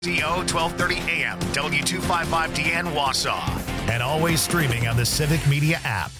CO 1230 AM, W255DN Wausau, and always streaming on the Civic Media app.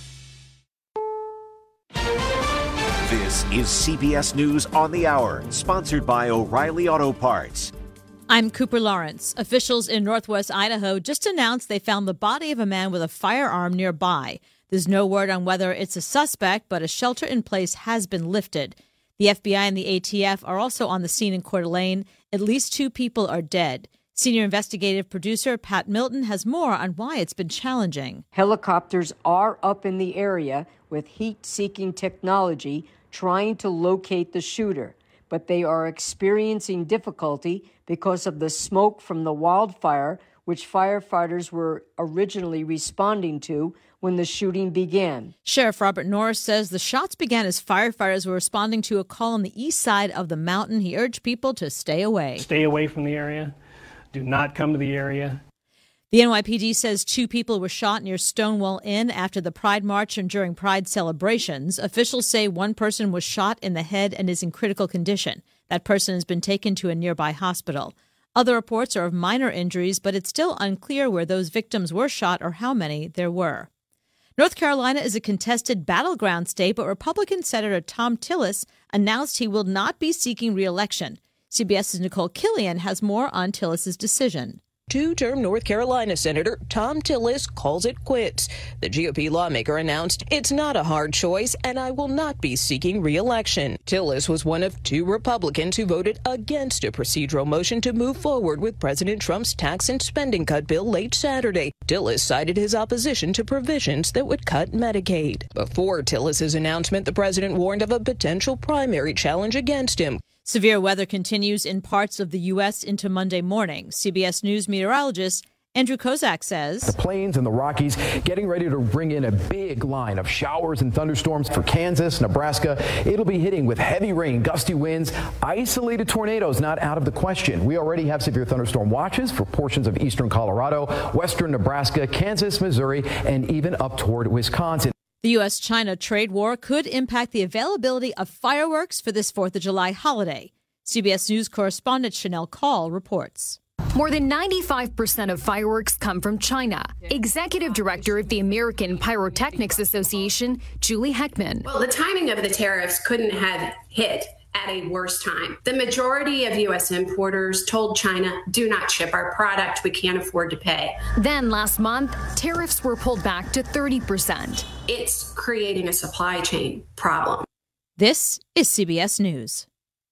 This is CBS News on the Hour, sponsored by O'Reilly Auto Parts. I'm Cooper Lawrence. Officials in northwest Idaho just announced they found the body of a man with a firearm nearby. There's no word on whether it's a suspect, but a shelter in place has been lifted. The FBI and the ATF are also on the scene in Coeur d'Alene. At least 2 people are dead. Senior investigative producer Pat Milton has more on why it's been challenging. Helicopters are up in the area with heat-seeking technology trying to locate the shooter, but they are experiencing difficulty because of the smoke from the wildfire, which firefighters were originally responding to when the shooting began. Sheriff Robert Norris says the shots began as firefighters were responding to a call on the east side of the mountain. He urged people to stay away. Stay away from the area. Do not come to the area. The NYPD says 2 people were shot near Stonewall Inn after the Pride March and during Pride celebrations. Officials say 1 person was shot in the head and is in critical condition. That person has been taken to a nearby hospital. Other reports are of minor injuries, but it's still unclear where those victims were shot or how many there were. North Carolina is a contested battleground state, but Republican Senator Thom Tillis announced he will not be seeking re-election. CBS's Nicole Killian has more on Tillis's decision. 2-term North Carolina Senator Thom Tillis calls it quits. The GOP lawmaker announced, "It's not a hard choice, and I will not be seeking re-election." Tillis was one of 2 Republicans who voted against a procedural motion to move forward with President Trump's tax and spending cut bill late Saturday. Tillis cited his opposition to provisions that would cut Medicaid. Before Tillis's announcement, the president warned of a potential primary challenge against him. Severe weather continues in parts of the U.S. into Monday morning. CBS News meteorologist Andrew Kozak says the Plains and the Rockies getting ready to bring in a big line of showers and thunderstorms for Kansas, Nebraska. It'll be hitting with heavy rain, gusty winds, isolated tornadoes not out of the question. We already have severe thunderstorm watches for portions of eastern Colorado, western Nebraska, Kansas, Missouri, and even up toward Wisconsin. The U.S.-China trade war could impact the availability of fireworks for this 4th of July holiday. CBS News correspondent Chanel Call reports. More than 95% of fireworks come from China. Executive Director of the American Pyrotechnics Association, Julie Heckman. Well, the timing of the tariffs couldn't have hit at a worse time. The majority of U.S. importers told China, do not ship our product. We can't afford to pay. Then last month, tariffs were pulled back to 30%. It's creating a supply chain problem. This is CBS News.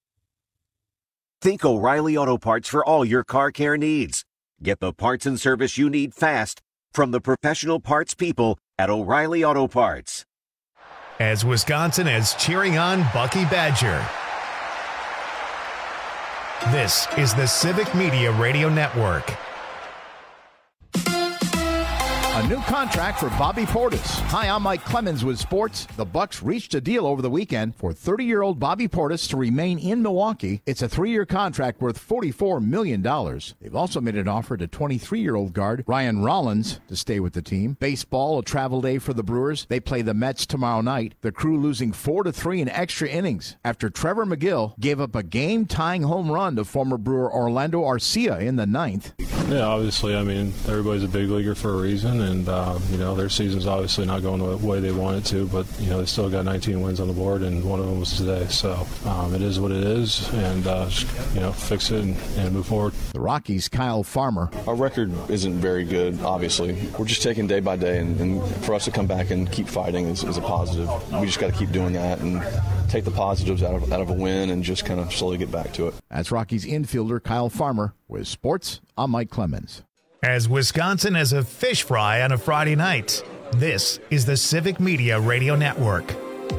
Think O'Reilly Auto Parts for all your car care needs. Get the parts and service you need fast from the professional parts people at O'Reilly Auto Parts. As Wisconsin is cheering on Bucky Badger. This is the Civic Media Radio Network. A new contract for Bobby Portis. Hi, I'm Mike Clemens with sports. The Bucks reached a deal over the weekend for 30-year-old Bobby Portis to remain in Milwaukee. It's a 3-year contract worth $44 million. They've also made an offer to 23-year-old guard Ryan Rollins to stay with the team. Baseball, a travel day for the Brewers. They play the Mets tomorrow night. The Crew losing 4-3 in extra innings after Trevor McGill gave up a game-tying home run to former Brewer Orlando Arcia in the 9th. Yeah, obviously, I mean, everybody's a big leaguer for a reason, and, their season's obviously not going the way they want it to, but, they still got 19 wins on the board, and one of them was today. So it is what it is, and, fix it and move forward. The Rockies' Kyle Farmer. Our record isn't very good, obviously. We're just taking day by day, and for us to come back and keep fighting is a positive. We just got to keep doing that and take the positives out of a win and just kind of slowly get back to it. That's Rockies infielder Kyle Farmer. With sports, I'm Mike Clemens. As Wisconsin has a fish fry on a Friday night, this is the Civic Media Radio Network.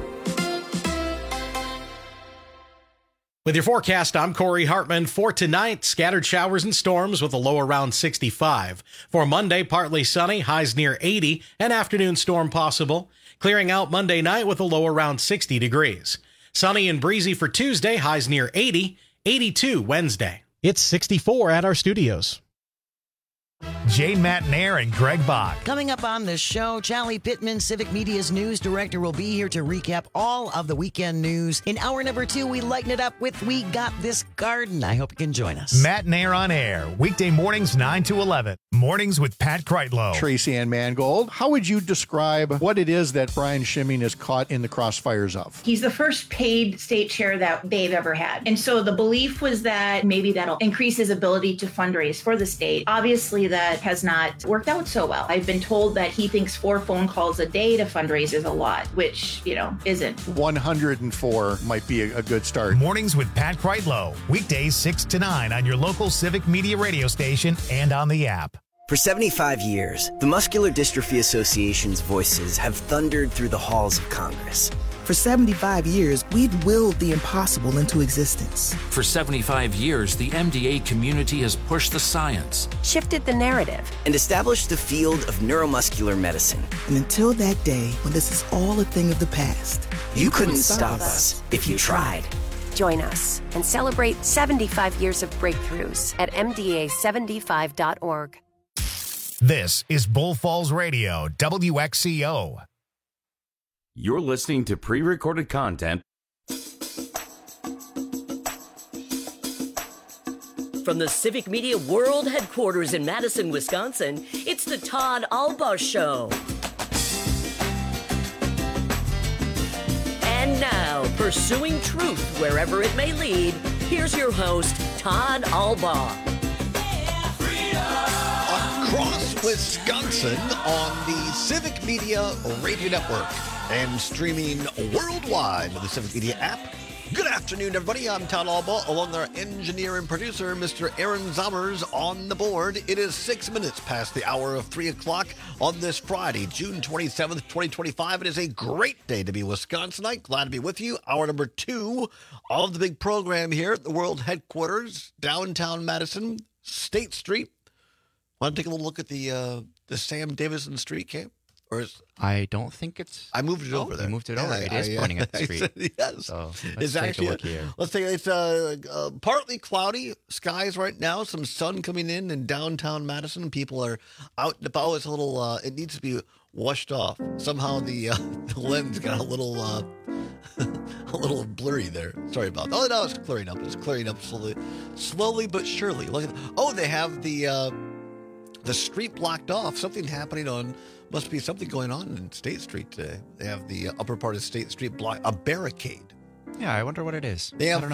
With your forecast, I'm Corey Hartman. For tonight, scattered showers and storms with a low around 65. For Monday, partly sunny, highs near 80, an afternoon storm possible. Clearing out Monday night with a low around 60 degrees. Sunny and breezy for Tuesday, highs near 80, 82 Wednesday. It's 64 at our studios. Jane Matnair and Greg Bach. Coming up on the show, Charlie Pittman, Civic Media's news director, will be here to recap all of the weekend news. In hour number 2, we lighten it up with We Got This Garden. I hope you can join us. Matnair on air, weekday mornings 9 to 11. Mornings with Pat Kreitlow. Tracy Ann Mangold, how would you describe what it is that Brian Schimming is caught in the crossfires of? He's the first paid state chair that they've ever had. And so the belief was that maybe that'll increase his ability to fundraise for the state. Obviously, that has not worked out so well. I've been told that he thinks 4 phone calls a day to fundraise is a lot, which, isn't. 104 might be a good start. Mornings with Pat Kreitlow. Weekdays 6 to 9 on your local Civic Media radio station and on the app. For 75 years, the Muscular Dystrophy Association's voices have thundered through the halls of Congress. For 75 years, we've willed the impossible into existence. For 75 years, the MDA community has pushed the science, shifted the narrative, and established the field of neuromuscular medicine. And until that day, when this is all a thing of the past, you couldn't stop us if you tried. Join us and celebrate 75 years of breakthroughs at MDA75.org. This is Bull Falls Radio, WXCO. You're listening to pre-recorded content from the Civic Media World Headquarters in Madison, Wisconsin. It's the Todd Albaugh Show. And now, pursuing truth wherever it may lead, here's your host, Todd Albaugh. Across Wisconsin on the Civic Media Radio Network and streaming worldwide with the Civic Media app. Good afternoon, everybody. I'm Todd Albaugh, along with our engineer and producer, Mr. Aaron Zommers, on the board. It is 6 minutes past the hour of 3 o'clock on this Friday, June 27th, 2025. It is a great day to be Wisconsinite. Glad to be with you. Hour number 2 of the big program here at the World Headquarters, downtown Madison, State Street. Want to take a little look at the Sam Davison Street camp? I don't think it's... I moved it over there. You moved it over. It is pointing at the street. Yes. So let's take a look here. Let's say it's partly cloudy skies right now. Some sun coming in downtown Madison. People are out and about. It's a little... it needs to be washed off. Somehow the lens got a little blurry there. Sorry about that. Oh, no, it's clearing up. It's clearing up slowly but surely. Look at... Oh, they have the street blocked off. Something happening on... Must be something going on in State Street today. They have the upper part of State Street blocked, a barricade. Yeah, I wonder what it is. They have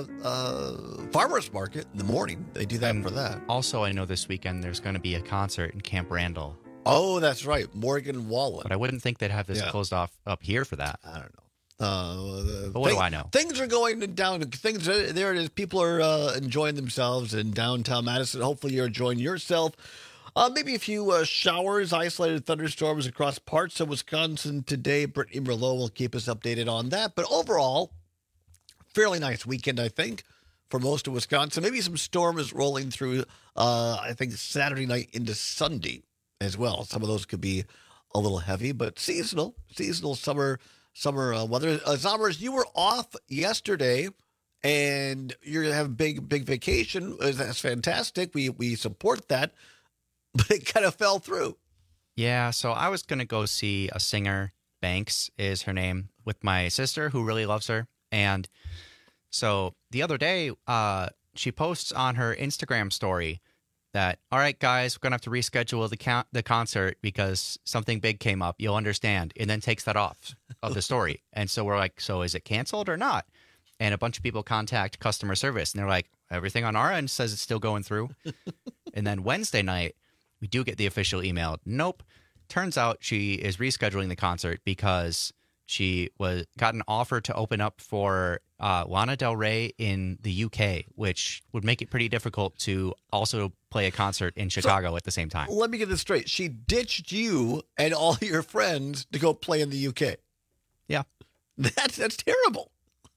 farmers market in the morning. They do that for that. Also, I know this weekend there's going to be a concert in Camp Randall. Oh, that's right. Morgan Wallen. But I wouldn't think they'd have this closed off up here for that. I don't know. But what do I know? Things are going down. Things there it is. People are enjoying themselves in downtown Madison. Hopefully you're enjoying yourself. Maybe a few showers, isolated thunderstorms across parts of Wisconsin today. Brittany Merlot will keep us updated on that. But overall, fairly nice weekend, I think, for most of Wisconsin. Maybe some storms rolling through, I think, Saturday night into Sunday as well. Some of those could be a little heavy, but seasonal summer weather. Zommers, you were off yesterday, and you're going to have a big vacation. That's fantastic. We support that. But it kind of fell through. Yeah, so I was going to go see a singer, Banks is her name, with my sister who really loves her. And so the other day, she posts on her Instagram story that, all right, guys, we're going to have to reschedule the concert because something big came up. You'll understand. And then takes that off of the story. And so we're like, so is it canceled or not? And a bunch of people contact customer service. And they're like, everything on our end says it's still going through. And then Wednesday night, we do get the official email. Nope. Turns out she is rescheduling the concert because she got an offer to open up for Lana Del Rey in the UK, which would make it pretty difficult to also play a concert in Chicago at the same time. Let me get this straight. She ditched you and all your friends to go play in the UK. Yeah. That's terrible.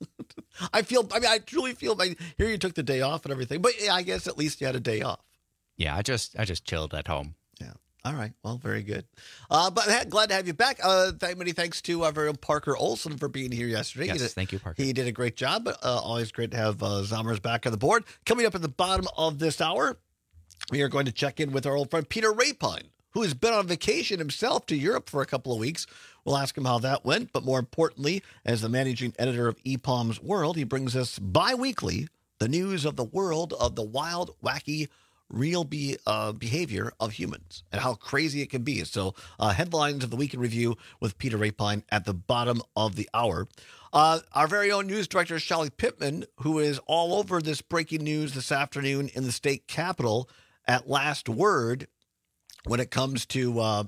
I truly feel, here you took the day off and everything, but yeah, I guess at least you had a day off. Yeah, I just chilled at home. Yeah. All right. Well, very good. But glad to have you back. Many thanks to our very own Parker Olson for being here yesterday. Yes, thank you, Parker. He did a great job. Always great to have Zommers back on the board. Coming up at the bottom of this hour, we are going to check in with our old friend Peter Rapine, who has been on vacation himself to Europe for a couple of weeks. We'll ask him how that went, but more importantly, as the managing editor of EPOM's World, he brings us bi-weekly the news of the world of the wild, wacky, real behavior of humans and how crazy it can be. So headlines of the week in review with Peter Rapine at the bottom of the hour. Our very own news director, Shelly Pittman, who is all over this breaking news this afternoon in the state capitol at Last Word when it comes to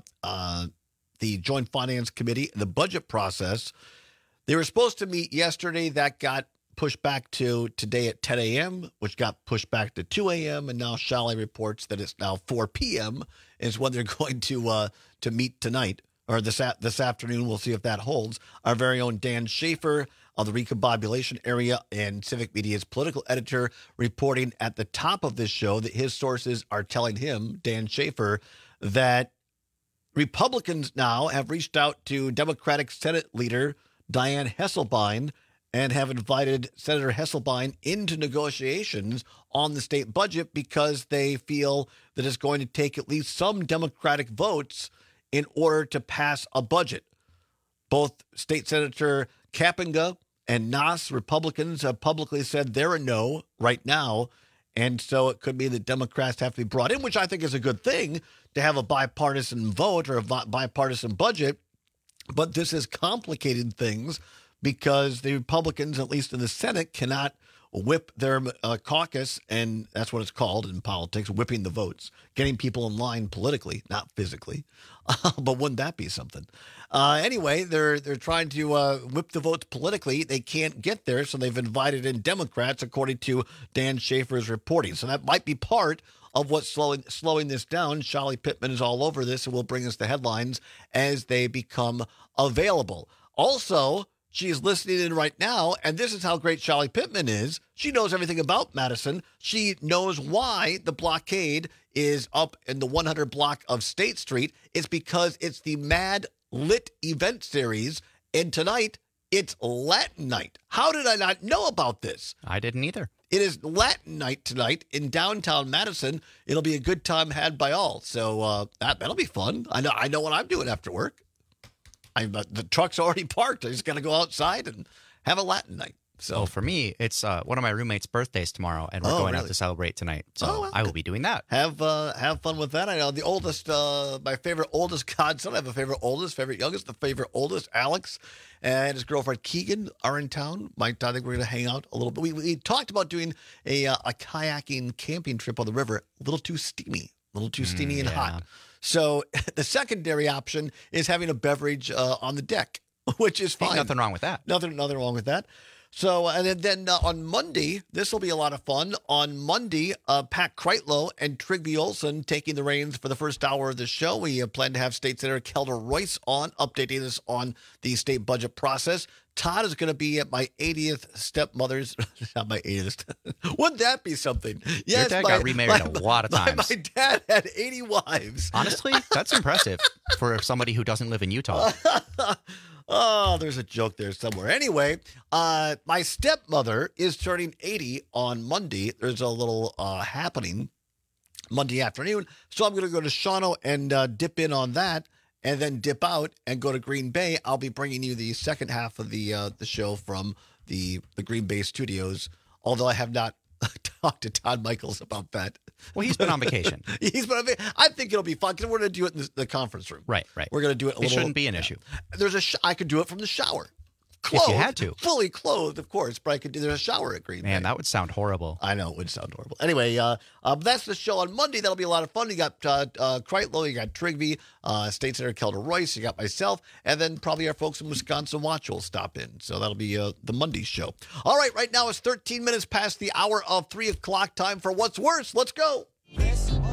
the Joint Finance Committee, the budget process. They were supposed to meet yesterday. That got pushed back to today at 10 a.m., which got pushed back to 2 a.m., and now Shelly reports that it's now 4 p.m. is when they're going to meet tonight, or this afternoon. We'll see if that holds. Our very own Dan Schaefer of the Recombobulation Area and Civic Media's political editor reporting at the top of this show that his sources are telling him, Dan Schaefer, that Republicans now have reached out to Democratic Senate leader Dianne Hesselbein and have invited Senator Hesselbein into negotiations on the state budget because they feel that it's going to take at least some Democratic votes in order to pass a budget. Both State Senator Kapenga and Nass, Republicans, have publicly said they're a no right now. And so it could be that Democrats have to be brought in, which I think is a good thing to have a bipartisan vote or a bipartisan budget. But this has complicated things because the Republicans, at least in the Senate, cannot whip their caucus, and that's what it's called in politics, whipping the votes, getting people in line politically, not physically. But wouldn't that be something? Anyway, they're trying to whip the votes politically. They can't get there, so they've invited in Democrats, according to Dan Schaefer's reporting. So that might be part of what's slowing this down. Shelly Pittman is all over this and will bring us the headlines as they become available. Also, she is listening in right now, and this is how great Shelly Pittman is. She knows everything about Madison. She knows why the blockade is up in the 100 block of State Street. It's because it's the Mad Lit event series, and tonight it's Latin night. How did I not know about this? I didn't either. It is Latin night tonight in downtown Madison. It'll be a good time had by all. So that'll be fun. I know what I'm doing after work. The truck's already parked. I just got to go outside and have a Latin night. So for me, it's one of my roommates' birthdays tomorrow, and we're going out to celebrate tonight. So I will be doing that. Have fun with that. I know the oldest, my favorite oldest godson. I have a favorite oldest, favorite youngest. The favorite oldest, Alex, and his girlfriend Keegan are in town. I think we're going to hang out a little bit. We talked about doing a kayaking camping trip on the river. A little too steamy and hot. So the secondary option is having a beverage on the deck, which is fine. Nothing wrong with that. Nothing wrong with that. So, and then on Monday, this will be a lot of fun. On Monday, Pat Kreitlow and Trygve Olsen taking the reins for the first hour of the show. We plan to have State Senator Kelda Royce on, updating us on the state budget process. Todd is going to be at my 80th stepmother's, not my 80th. Wouldn't that be something? Yes, your dad got remarried a lot of times. My dad had 80 wives. Honestly, that's impressive for somebody who doesn't live in Utah. Oh, there's a joke there somewhere. Anyway, my stepmother is turning 80 on Monday. There's a little happening Monday afternoon. So I'm going to go to Shawano and dip in on that, and then dip out and go to Green Bay. I'll be bringing you the second half of the show from the Green Bay studios, although I have not talked to Todd Michaels about that. Well, he's been on vacation. I think it'll be fun because we're going to do it in the conference room. Right. We're going to do it. It shouldn't be an issue. I could do it from the shower. Clothed, if you had to. Fully clothed, of course, but I could do there's a shower at Green Bay. Man, that would sound horrible. I know, it would sound horrible. Anyway, that's the show on Monday. That'll be a lot of fun. You got Kreitlow, you got Trygve, State Senator Kelda Royce, you got myself, and then probably our folks in Wisconsin Watch will stop in. So that'll be the Monday show. All right now it's 13 minutes past the hour of 3 o'clock. Time for What's Worse. Let's go. This or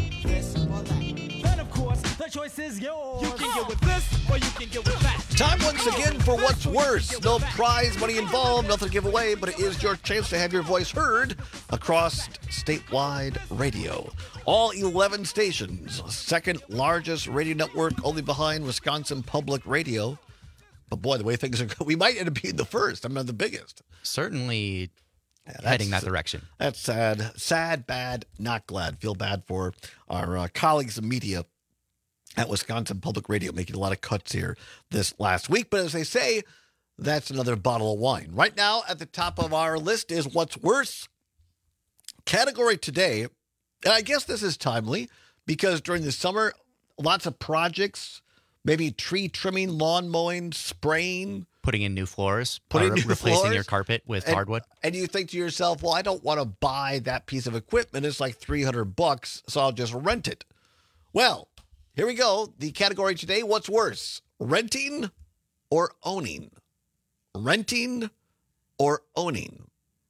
that. Then, of course, the choice is yours. You can get with this or you can get with that. Time once again for What's Worse. No prize money involved, nothing to give away, but it is your chance to have your voice heard across statewide radio. All 11 stations, second largest radio network, only behind Wisconsin Public Radio. But boy, the way things are going, we might end up being the first. I'm not the biggest. Certainly heading that direction. That's sad. Sad, bad, not glad. Feel bad for our colleagues in media at Wisconsin Public Radio making a lot of cuts here this last week. But as they say, that's another bottle of wine. Right now, at the top of our list is what's worse. Category today, and I guess this is timely because during the summer, lots of projects, maybe tree trimming, lawn mowing, spraying. Putting in new floors, replacing floors, your carpet with hardwood. And you think to yourself, well, I don't want to buy that piece of equipment. It's like $300, so I'll just rent it. Well, here we go. The category today, what's worse, renting or owning? Renting or owning?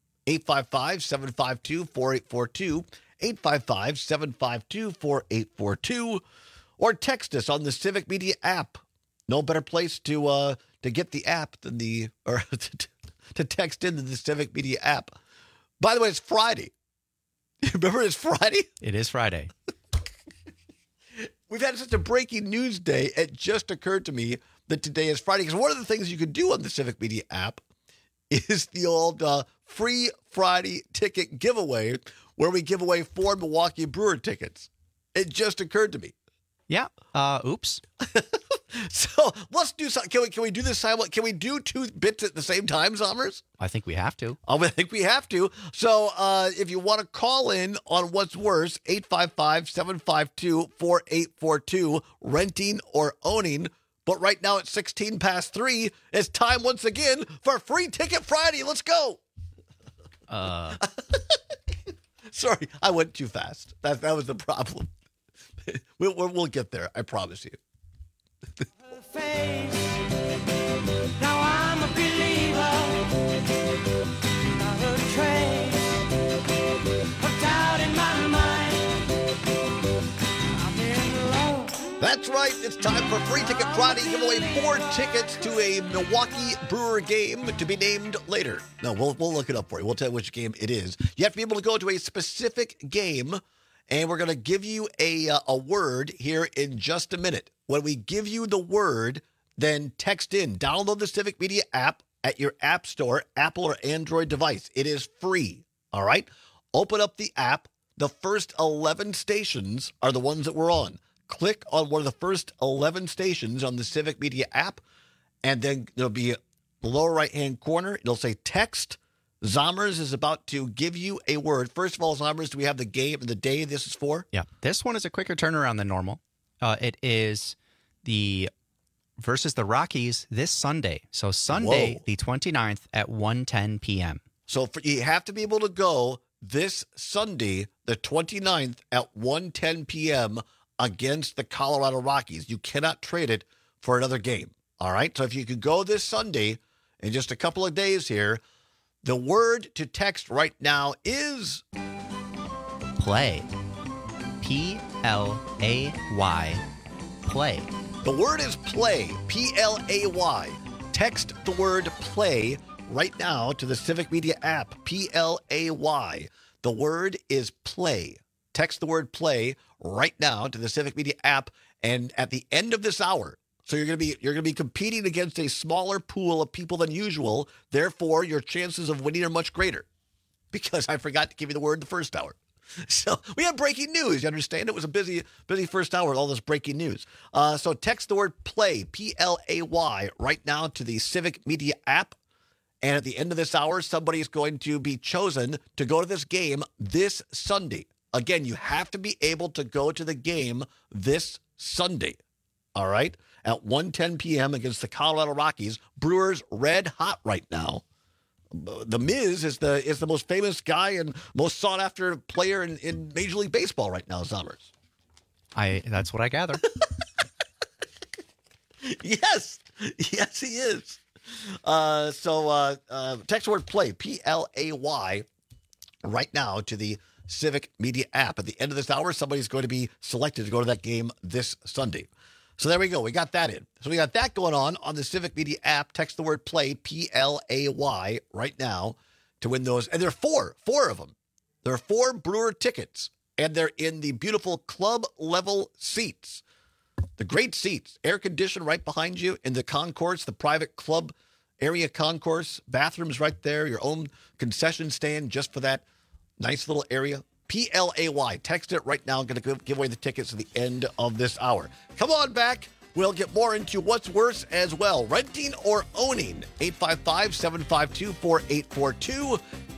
855-752-4842, 855-752-4842, or text us on the Civic Media app. No better place to get the app than to text into the Civic Media app. By the way, it's Friday. You remember it's Friday? It is Friday. We've had such a breaking news day. It just occurred to me that today is Friday. Because one of the things you could do on the Civic Media app is the old free Friday ticket giveaway where we give away 4 Milwaukee Brewer tickets. It just occurred to me. Yeah. Oops. So let's do something. Can we do this simultaneously? Can we do 2 bits at the same time, Zommers? I think we have to. I think we have to. So if you want to call in on what's worse, 855-752-4842, renting or owning. But right now it's 16 past 3. It's time once again for Free Ticket Friday. Let's go. Sorry, I went too fast. That was the problem. We'll get there. I promise you. Now I'm a believer. Not a trace of doubt in my mind. I'm in love. That's right. It's time for Free Ticket Friday. Give away 4 tickets to a Milwaukee Brewer game to be named later. No, we'll look it up for you. We'll tell you which game it is. You have to be able to go to a specific game, and we're going to give you a word here in just a minute. When we give you the word, then text in. Download the Civic Media app at your app store, Apple or Android device. It is free, all right? Open up the app. The first 11 stations are the ones that we're on. Click on one of the first 11 stations on the Civic Media app, and then there'll be the lower right-hand corner. It'll say text. Zommers is about to give you a word. First of all, Zommers, do we have the game and the day this is for? Yeah, this one is a quicker turnaround than normal. It is the versus the Rockies this Sunday. So Sunday, the 29th at 1:10 p.m. So you have to be able to go this Sunday, the 29th at 1:10 p.m. against the Colorado Rockies. You cannot trade it for another game. All right? So if you could go this Sunday in just a couple of days here, the word to text right now is play. P-L-A-Y. Play. The word is play. P-L-A-Y. Text the word play right now to the Civic Media app. P-L-A-Y. The word is play. Text the word play right now to the Civic Media app. And at the end of this hour, so you're going to be competing against a smaller pool of people than usual. Therefore, your chances of winning are much greater. Because I forgot to give you the word the first hour. So we have breaking news. You understand? It was a busy first hour with all this breaking news. So text the word play, P-L-A-Y, right now to the Civic Media app. And at the end of this hour, somebody is going to be chosen to go to this game this Sunday. Again, you have to be able to go to the game this Sunday. All right? At 1:10 p.m. against the Colorado Rockies. Brewers red hot right now. The Miz is the most famous guy and most sought after player in Major League Baseball right now, Zommers. That's what I gather. Yes, he is. So text the word play, P-L-A-Y, right now to the Civic Media app. At the end of this hour, somebody's going to be selected to go to that game this Sunday. So there we go. We got that in. So we got that going on the Civic Media app. Text the word play, P-L-A-Y, right now to win those. And there are four of them. There are 4 Brewer tickets, and they're in the beautiful club level seats. The great seats, air conditioned right behind you in the concourse, the private club area concourse, bathrooms right there, your own concession stand just for that nice little area. PLAY. Text it right now. I'm going to give away the tickets at the end of this hour. Come on back. We'll get more into what's worse as well. Renting or owning. 855-752-4842.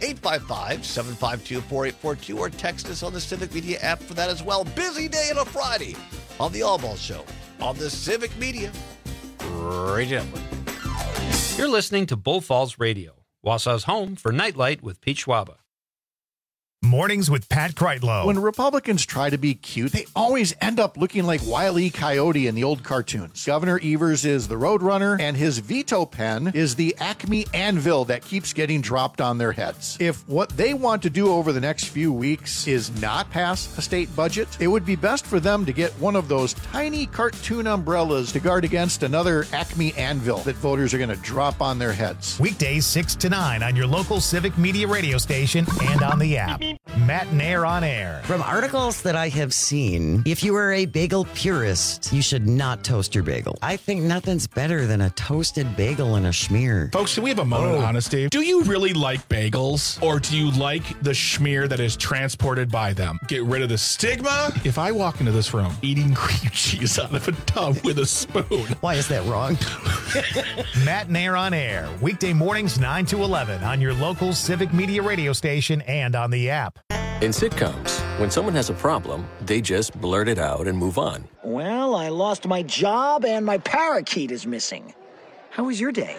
855-752-4842. Or text us on the Civic Media app for that as well. Busy day on a Friday on the All Ball Show on the Civic Media Radio Network. You're listening to Bull Falls Radio, Wausau's home for Nightlight with Pete Schwaba. Mornings with Pat Kreitlow. When Republicans try to be cute, they always end up looking like Wile E. Coyote in the old cartoons. Governor Evers is the Roadrunner, and his veto pen is the Acme anvil that keeps getting dropped on their heads. If what they want to do over the next few weeks is not pass a state budget, it would be best for them to get one of those tiny cartoon umbrellas to guard against another Acme anvil that voters are going to drop on their heads. Weekdays 6 to 9 on your local Civic Media radio station and on the app. Matt and Air on Air. From articles that I have seen, if you are a bagel purist, you should not toast your bagel. I think nothing's better than a toasted bagel and a schmear. Folks, can we have a moment of honesty? Do you really like bagels, or do you like the schmear that is transported by them? Get rid of the stigma. If I walk into this room eating cream cheese out of a tub with a spoon. Why is that wrong? Matt and Air on Air. Weekday mornings 9 to 11 on your local Civic Media radio station and on the app. In sitcoms, when someone has a problem, they just blurt it out and move on. Well, I lost my job and my parakeet is missing. How was your day?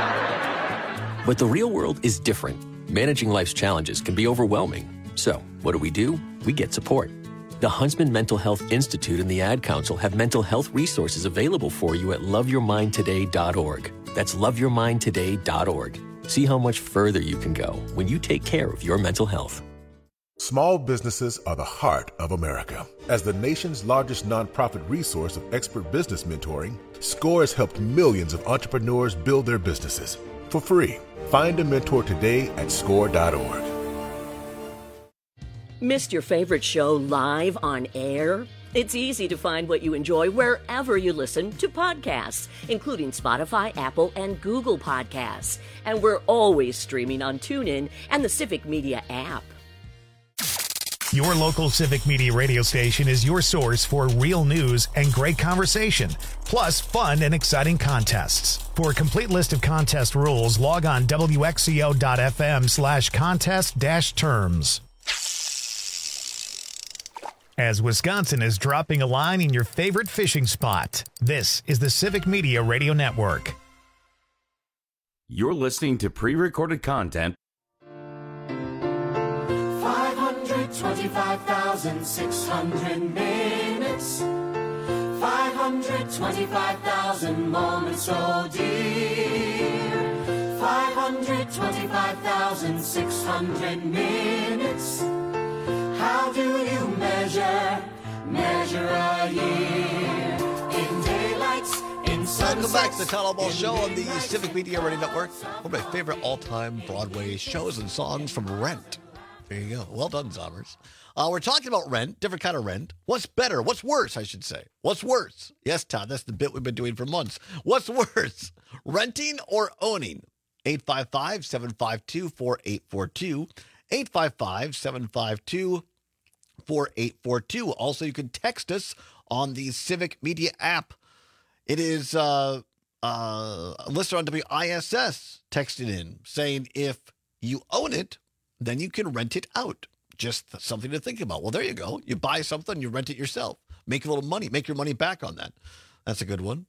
But the real world is different. Managing life's challenges can be overwhelming. So, what do? We get support. The Huntsman Mental Health Institute and the Ad Council have mental health resources available for you at loveyourmindtoday.org. That's loveyourmindtoday.org. See how much further you can go when you take care of your mental health. Small businesses are the heart of America. As the nation's largest nonprofit resource of expert business mentoring, SCORE has helped millions of entrepreneurs build their businesses for free. Find a mentor today at SCORE.org. Missed your favorite show live on air? It's easy to find what you enjoy wherever you listen to podcasts, including Spotify, Apple, and Google Podcasts. And we're always streaming on TuneIn and the Civic Media app. Your local Civic Media radio station is your source for real news and great conversation, plus fun and exciting contests. For a complete list of contest rules, log on wxco.fm/contest-terms. As Wisconsin is dropping a line in your favorite fishing spot, this is the Civic Media Radio Network. You're listening to pre-recorded content. 525,600 minutes. 525,000 moments, oh dear. 525,600 minutes. How do you measure a year? In daylights, in sunsets. Welcome back to the Todd All Ball Show on the Civic Media Radio Network. One of my favorite all-time Broadway shows and songs from Rent. There you go. Well done, Zommers. We're talking about rent, different kind of rent. What's better? What's worse, I should say? What's worse? Yes, Todd, that's the bit we've been doing for months. What's worse? Renting or owning? 855-752-4842. 855-752-4842. Also, you can text us on the Civic Media app. It is a listener on WISS texted in saying if you own it, then you can rent it out. Just something to think about. Well, there you go. You buy something, you rent it yourself. Make a little money. Make your money back on that. That's a good one.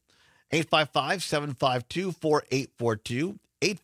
855-752-4842.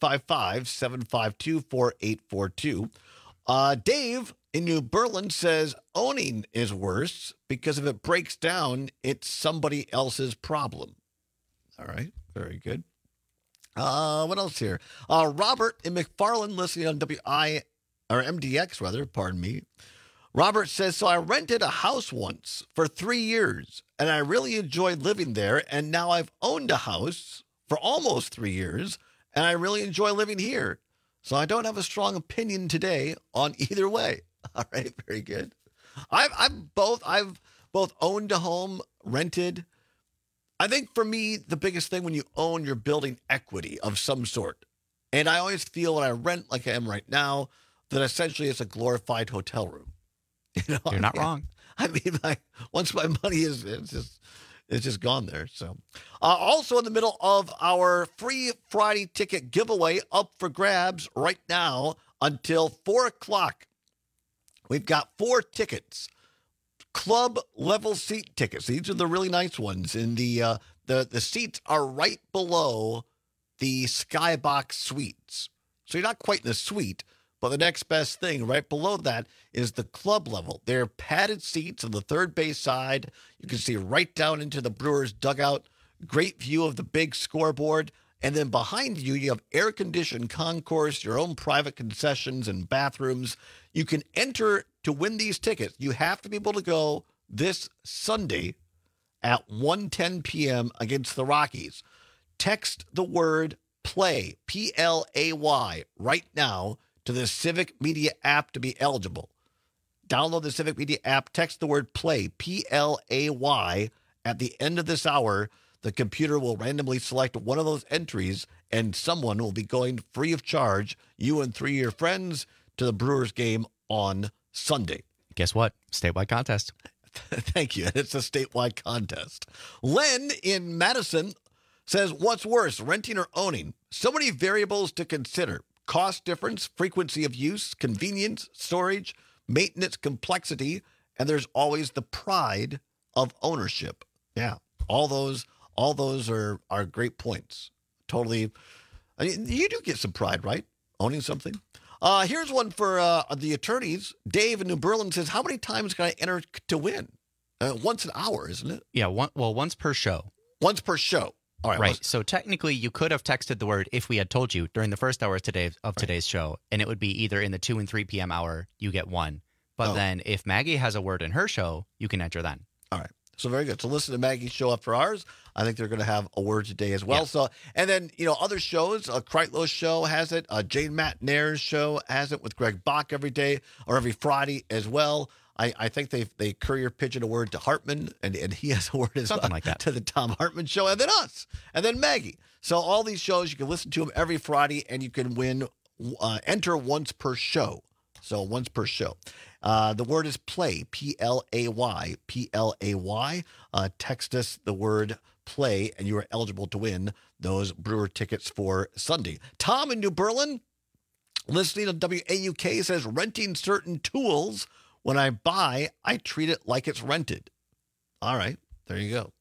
855-752-4842. Dave in New Berlin says owning is worse because if it breaks down, it's somebody else's problem. All right. Very good. What else here? Robert in McFarland listening on MDX rather, pardon me. Robert says, so I rented a house once for 3 years and I really enjoyed living there. And now I've owned a house for almost 3 years and I really enjoy living here. So I don't have a strong opinion today on either way. All right. Very good. I've both owned a home, rented. I think for me, the biggest thing when you own your building equity of some sort, and I always feel when I rent like I am right now, that essentially it's a glorified hotel room. You're not wrong. I mean, once my money is, it's just gone there. So, also in the middle of our free Friday ticket giveaway up for grabs right now until 4 o'clock. We've got 4 tickets, club level seat tickets. These are the really nice ones. And the seats are right below the Skybox suites. So you're not quite in the suite, but the next best thing right below that is the club level. They're padded seats on the third base side. You can see right down into the Brewers dugout. Great view of the big scoreboard. And then behind you, you have air-conditioned concourse, your own private concessions and bathrooms. You can enter to win these tickets. You have to be able to go this Sunday at 1:10 p.m. against the Rockies. Text the word PLAY, P-L-A-Y, right now to the Civic Media app to be eligible. Download the Civic Media app, text the word PLAY, P-L-A-Y. At the end of this hour, the computer will randomly select one of those entries, and someone will be going free of charge, you and 3 of your friends, to the Brewers game on Sunday. Guess what? Statewide contest. Thank you. It's a statewide contest. Len in Madison says, what's worse, renting or owning? So many variables to consider. Cost difference, frequency of use, convenience, storage, maintenance, complexity, and there's always the pride of ownership. Yeah, all those are great points. Totally. I mean, you do get some pride, right? Owning something. Here's one for the attorneys. Dave in New Berlin says, how many times can I enter to win? Once an hour, isn't it? Yeah, once per show. Once per show. All right. Right. So technically, you could have texted the word "if we had told you" during the first hour of today's show, and it would be either in the 2 and 3 p.m. hour, you get one. But then if Maggie has a word in her show, you can enter then. All right. So very good. So listen to Maggie's show after ours. I think they're going to have a word today as well. Yeah. So, and then, other shows, Kreitlow's show has it. Jane Matnair's show has it with Greg Bach every day or every Friday as well. I think they courier pigeon a word to Hartman, and he has a word as something like that to the Tom Hartman show, and then us, and then Maggie. So all these shows, you can listen to them every Friday, and you can enter once per show. So once per show. The word is play, P-L-A-Y, P-L-A-Y. Text us the word play, and you are eligible to win those Brewer tickets for Sunday. Tom in New Berlin, listening on WAUK, says renting certain tools. When I buy, I treat it like it's rented. All right, there you go.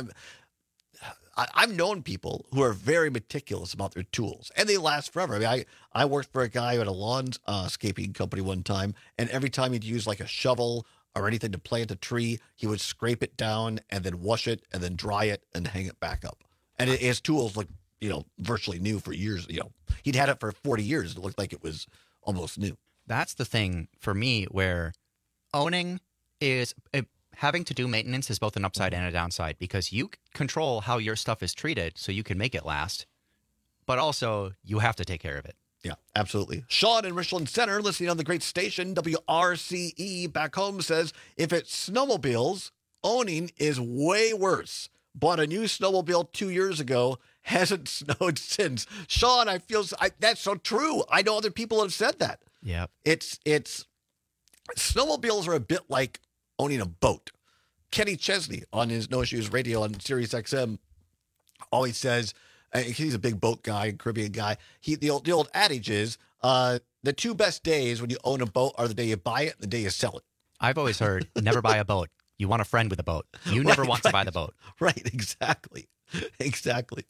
I've known people who are very meticulous about their tools, and they last forever. I mean, I worked for a guy who had a landscaping company one time, and every time he'd use like a shovel or anything to plant a tree, he would scrape it down and then wash it and then dry it and hang it back up. And his tools looked, virtually new for years. He'd had it for 40 years. It looked like it was almost new. That's the thing for me where owning is having to do maintenance is both an upside and a downside because you control how your stuff is treated so you can make it last, but also you have to take care of it. Yeah, absolutely. Sean in Richland Center, listening on the great station, WRCE back home, says, if it's snowmobiles, owning is way worse. Bought a new snowmobile 2 years ago, hasn't snowed since. Sean, that's so true. I know other people have said that. Yeah. It's snowmobiles are a bit like owning a boat. Kenny Chesney on his No Issues Radio on Sirius XM always says, he's a big boat guy, Caribbean guy. The old adage is, the 2 best days when you own a boat are the day you buy it and the day you sell it. I've always heard, never buy a boat. You want a friend with a boat. You never want to buy the boat. Right, exactly. Exactly.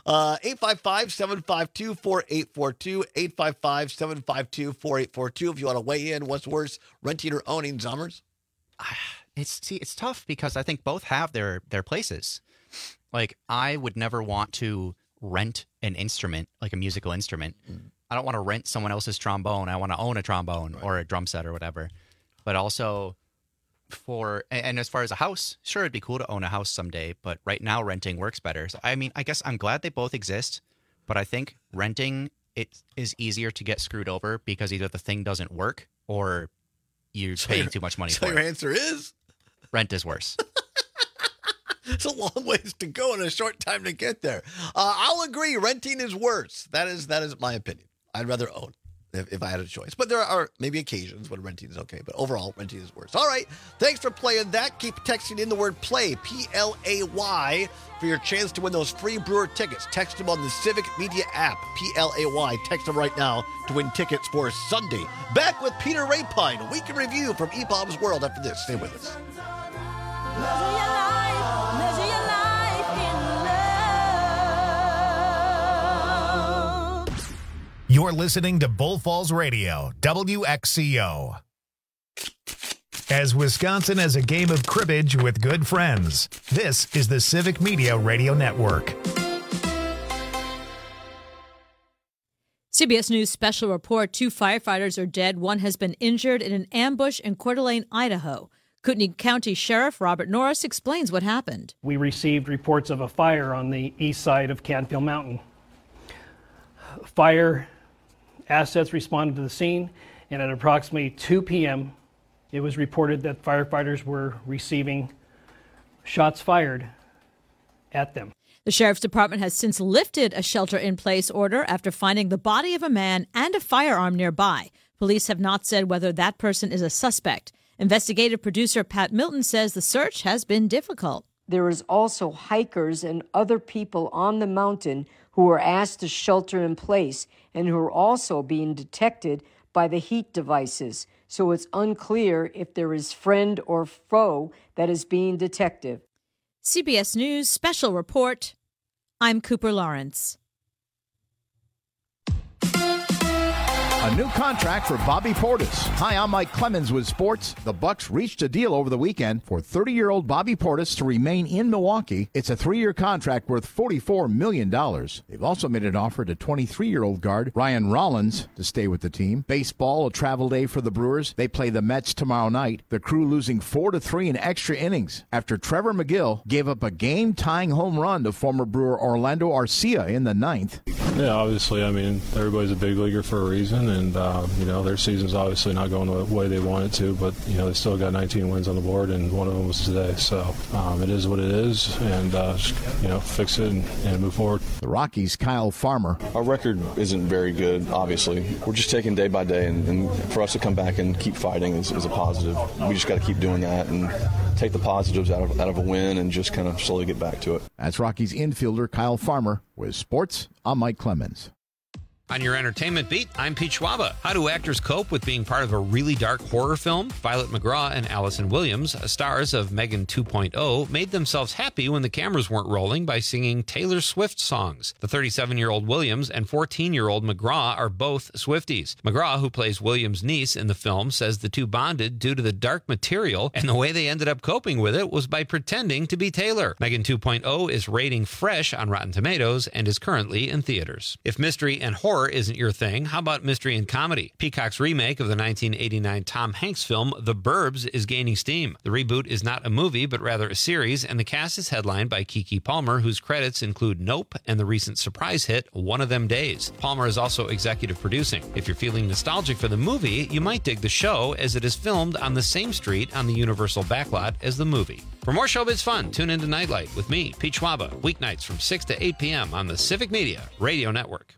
855-752-4842, 855-752-4842. If you want to weigh in, what's worse, renting or owning, Zommers? It's tough because I think both have their places. Like, I would never want to rent an instrument, like a musical instrument. I don't want to rent someone else's trombone. I want to own a trombone or a drum set or whatever. But also and as far as a house, sure, it'd be cool to own a house someday, but right now renting works better. So, I mean, I guess I'm glad they both exist, but I think renting, it is easier to get screwed over because either the thing doesn't work or you're paying too much money for it. So your answer is? Rent is worse. It's a long ways to go and a short time to get there. I'll agree. Renting is worse. That is my opinion. I'd rather own if I had a choice. But there are maybe occasions when renting is okay. But overall, renting is worse. All right. Thanks for playing that. Keep texting in the word play, PLAY, for your chance to win those free Brewer tickets. Text them on the Civic Media app, PLAY. Text them right now to win tickets for Sunday. Back with Peter Rapine, Week in Review from eBob's World after this. Stay with us. Measure your life in love. You're listening to Bull Falls Radio, WXCO. As Wisconsin has a game of cribbage with good friends, this is the Civic Media Radio Network. CBS News special report, 2 firefighters are dead. One has been injured in an ambush in Coeur d'Alene, Idaho. Kootenai County Sheriff Robert Norris explains what happened. We received reports of a fire on the east side of Canfield Mountain. Fire assets responded to the scene, and at approximately 2 p.m., it was reported that firefighters were receiving shots fired at them. The Sheriff's Department has since lifted a shelter-in-place order after finding the body of a man and a firearm nearby. Police have not said whether that person is a suspect. Investigative producer Pat Milton says the search has been difficult. There is also hikers and other people on the mountain who were asked to shelter in place and who are also being detected by the heat devices. So it's unclear if there is friend or foe that is being detected. CBS News Special Report. I'm Cooper Lawrence. A new contract for Bobby Portis. Hi, I'm Mike Clemens with sports. The Bucks reached a deal over the weekend for 30-year-old Bobby Portis to remain in Milwaukee. It's a 3-year contract worth $44 million. They've also made an offer to 23-year-old guard Ryan Rollins to stay with the team. Baseball, a travel day for the Brewers. They play the Mets tomorrow night. The Crew losing 4-3 in extra innings after Trevor McGill gave up a game-tying home run to former Brewer Orlando Arcia in the 9th. Yeah, obviously, I mean, everybody's a big leaguer for a reason, and, their season's obviously not going the way they want it to, but, they still got 19 wins on the board, and one of them was today. So it is what it is, and, fix it and move forward. The Rockies' Kyle Farmer. Our record isn't very good, obviously. We're just taking day by day, and for us to come back and keep fighting is a positive. We just got to keep doing that and take the positives out of a win and just kind of slowly get back to it. That's Rockies infielder Kyle Farmer. With sports, I'm Mike Clemens. On your entertainment beat, I'm Pete Schwaba. How do actors cope with being part of a really dark horror film? Violet McGraw and Allison Williams, stars of Megan 2.0, made themselves happy when the cameras weren't rolling by singing Taylor Swift songs. The 37-year-old Williams and 14-year-old McGraw are both Swifties. McGraw, who plays Williams' niece in the film, says the two bonded due to the dark material, and the way they ended up coping with it was by pretending to be Taylor. Megan 2.0 is rating fresh on Rotten Tomatoes and is currently in theaters. If mystery and horror isn't your thing, how about mystery and comedy? Peacock's remake of the 1989 Tom Hanks film The Burbs is gaining steam. The reboot is not a movie, but rather a series, and the cast is headlined by Keke Palmer, whose credits include Nope and the recent surprise hit One of Them Days. Palmer is also executive producing. If you're feeling nostalgic for the movie, you might dig the show, as it is filmed on the same street on the Universal backlot as the movie. For more showbiz fun, tune into Nightlight with me, Pete Schwaba, weeknights from 6 to 8 p.m. on the Civic Media Radio Network.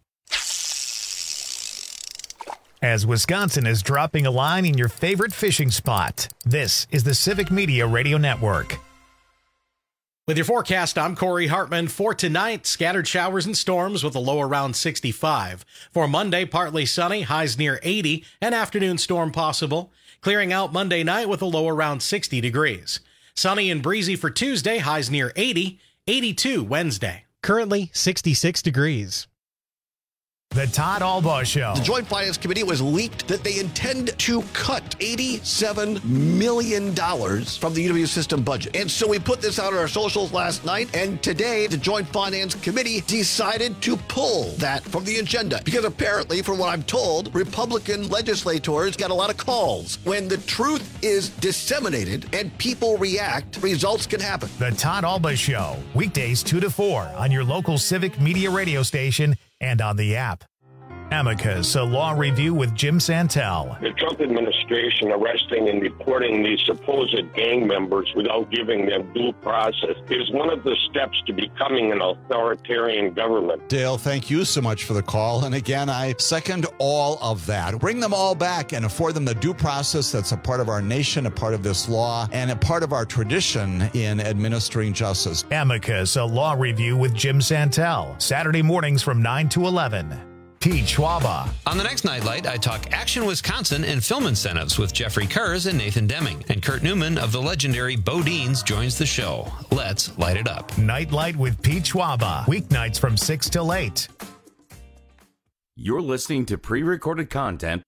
As Wisconsin is dropping a line in your favorite fishing spot, this is the Civic Media Radio Network. With your forecast, I'm Corey Hartman. For tonight, scattered showers and storms with a low around 65. For Monday, partly sunny, highs near 80, an afternoon storm possible. Clearing out Monday night with a low around 60 degrees. Sunny and breezy for Tuesday, highs near 80, 82 Wednesday. Currently 66 degrees. The Todd Albaugh Show. The Joint Finance Committee was leaked that they intend to cut $87 million from the UW system budget. And so we put this out on our socials last night, and today the Joint Finance Committee decided to pull that from the agenda. Because apparently, from what I'm told, Republican legislators got a lot of calls. When the truth is disseminated and people react, results can happen. The Todd Albaugh Show, weekdays 2 to 4 on your local Civic Media radio station and on the app. Amicus, a law review with Jim Santel. The Trump administration arresting and deporting these supposed gang members without giving them due process is one of the steps to becoming an authoritarian government. Dale, thank you so much for the call. And again, I second all of that. Bring them all back and afford them the due process that's a part of our nation, a part of this law, and a part of our tradition in administering justice. Amicus, a law review with Jim Santel. Saturday mornings from 9 to 11. Pete Schwaba. On the next Nightlight, I talk Action Wisconsin and film incentives with Jeffrey Kurz and Nathan Deming. And Kurt Newman of the legendary Bodines joins the show. Let's light it up. Nightlight with Pete Schwaba. Weeknights from 6 till 8. You're listening to pre-recorded content.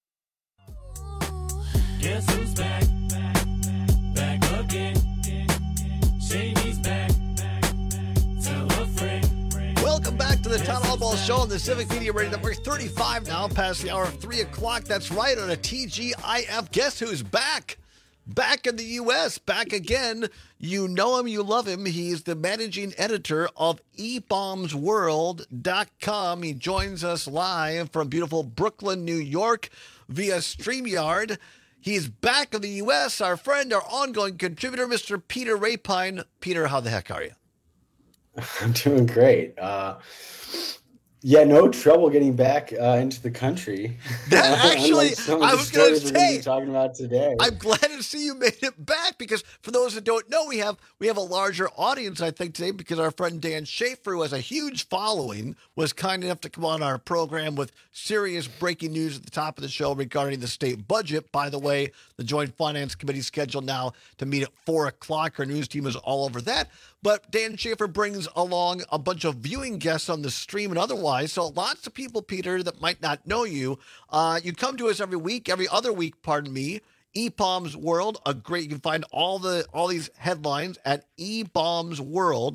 Guess who's back? Back again. Shady's back. Tell a friend. Welcome back to the Town Hall Ball Show on the Civic Media Radio Network. 35 now, past the hour of 3 o'clock. That's right, on a TGIF. Guess who's back? Back in the U.S., back again. You know him, you love him. He's the managing editor of eBombsWorld.com. He joins us live from beautiful Brooklyn, New York via StreamYard. He's back in the U.S., our friend, our ongoing contributor, Mr. Peter Rapine. Peter, how the heck are you? I'm doing great. Yeah, no trouble getting back into the country. That actually, I was going to say, talking about today. I'm glad to see you made it back, because for those that don't know, we have a larger audience, I think, today, because our friend Dan Schaefer, who has a huge following, was kind enough to come on our program with serious breaking news at the top of the show regarding the state budget. By the way, the Joint Finance Committee scheduled now to meet at 4 o'clock. Our news team is all over that. But Dan Schaefer brings along a bunch of viewing guests on the stream and otherwise. So lots of people, Peter, that might not know you. You come to us every other week, pardon me. eBombs World, you can find all these headlines at eBombs World,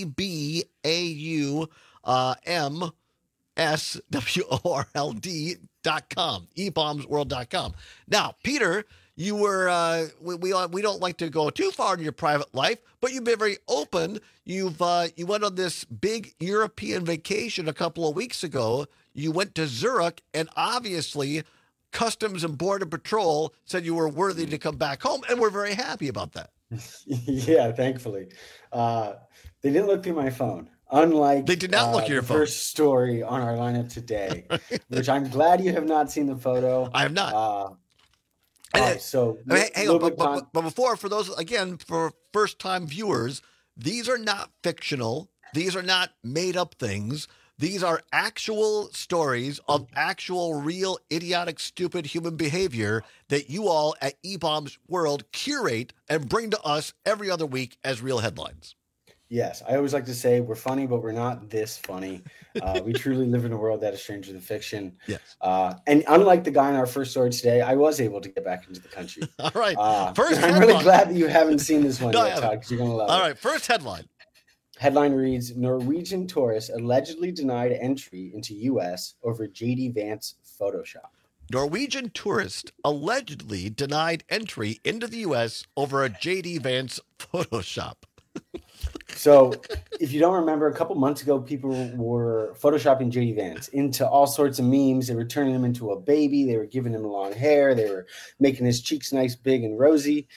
EBAUMSWORLD.com, eBombsWorld.com. Now, Peter, you were we don't like to go too far into your private life, but you've been very open. You went on this big European vacation a couple of weeks ago. You went to Zurich, and obviously Customs and Border Patrol said you were worthy to come back home, and we're very happy about that. Yeah, thankfully. They didn't look through my phone. Unlike they did not look at your phone. First story on our lineup today, which I'm glad you have not seen the photo. I have not. So hang on, but before, for those, again, for first-time viewers, these are not fictional. These are not made-up things. These are actual stories of actual, real, idiotic, stupid human behavior that you all at eBombs World curate and bring to us every other week as real headlines. Yes, I always like to say we're funny, but we're not this funny. We truly live in a world that is stranger than fiction. Yes. And unlike the guy in our first story today, I was able to get back into the country. All right. First I'm really glad that you haven't seen this one yet, Todd, because you're going to love it. All right, first headline. Headline reads, Norwegian tourist allegedly denied entry into U.S. over J.D. Vance Photoshop. Norwegian tourist allegedly denied entry into the U.S. over a J.D. Vance Photoshop. So if you don't remember, a couple months ago, people were Photoshopping J.D. Vance into all sorts of memes. They were turning him into a baby. They were giving him long hair. They were making his cheeks nice, big, and rosy.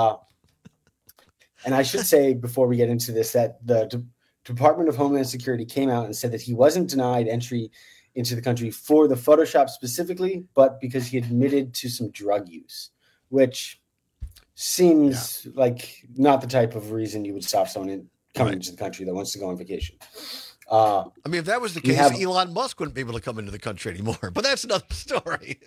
And I should say, before we get into this, that the Department of Homeland Security came out and said that he wasn't denied entry into the country for the Photoshop specifically, but because he admitted to some drug use, which seems like not the type of reason you would stop someone coming into the country that wants to go on vacation. I mean, if that was the case, Elon Musk wouldn't be able to come into the country anymore. But that's another story.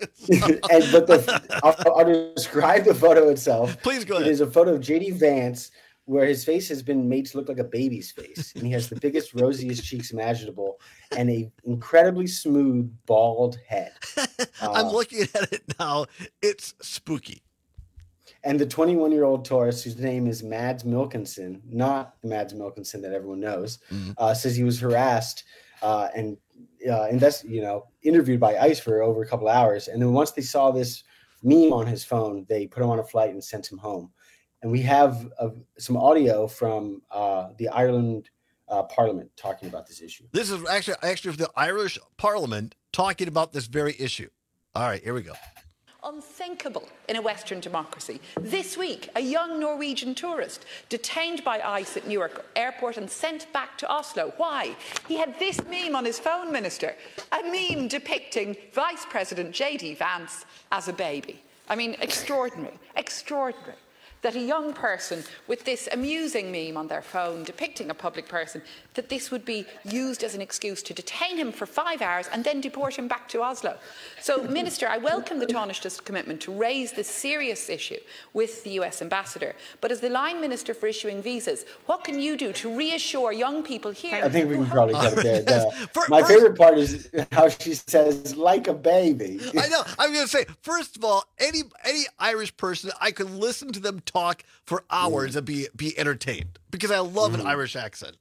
I'll describe the photo itself. Please go ahead. It is a photo of J.D. Vance where his face has been made to look like a baby's face. And he has the biggest, rosiest cheeks imaginable and an incredibly smooth, bald head. I'm looking at it now. It's spooky. And the 21-year-old tourist, whose name is Mads Mikkelsen, not the Mads Mikkelsen that everyone knows, says he was harassed and interviewed by ICE for over a couple hours. And then once they saw this meme on his phone, they put him on a flight and sent him home. And we have some audio from the Ireland Parliament talking about this issue. This is actually the Irish Parliament talking about this very issue. All right, here we go. Unthinkable in a Western democracy. This week, a young Norwegian tourist detained by ICE at Newark Airport and sent back to Oslo. Why? He had this meme on his phone, Minister. A meme depicting Vice President J.D. Vance as a baby. I mean, extraordinary, extraordinary. That a young person with this amusing meme on their phone depicting a public person, that this would be used as an excuse to detain him for 5 hours and then deport him back to Oslo. So, Minister, I welcome the Taoiseach's commitment to raise this serious issue with the US ambassador. But as the line minister for issuing visas, what can you do to reassure young people here? I think we can probably cut it there. My favorite part is how she says, like a baby. I know. I'm going to say, first of all, any Irish person, I could listen to them talk for hours and be entertained because I love an Irish accent.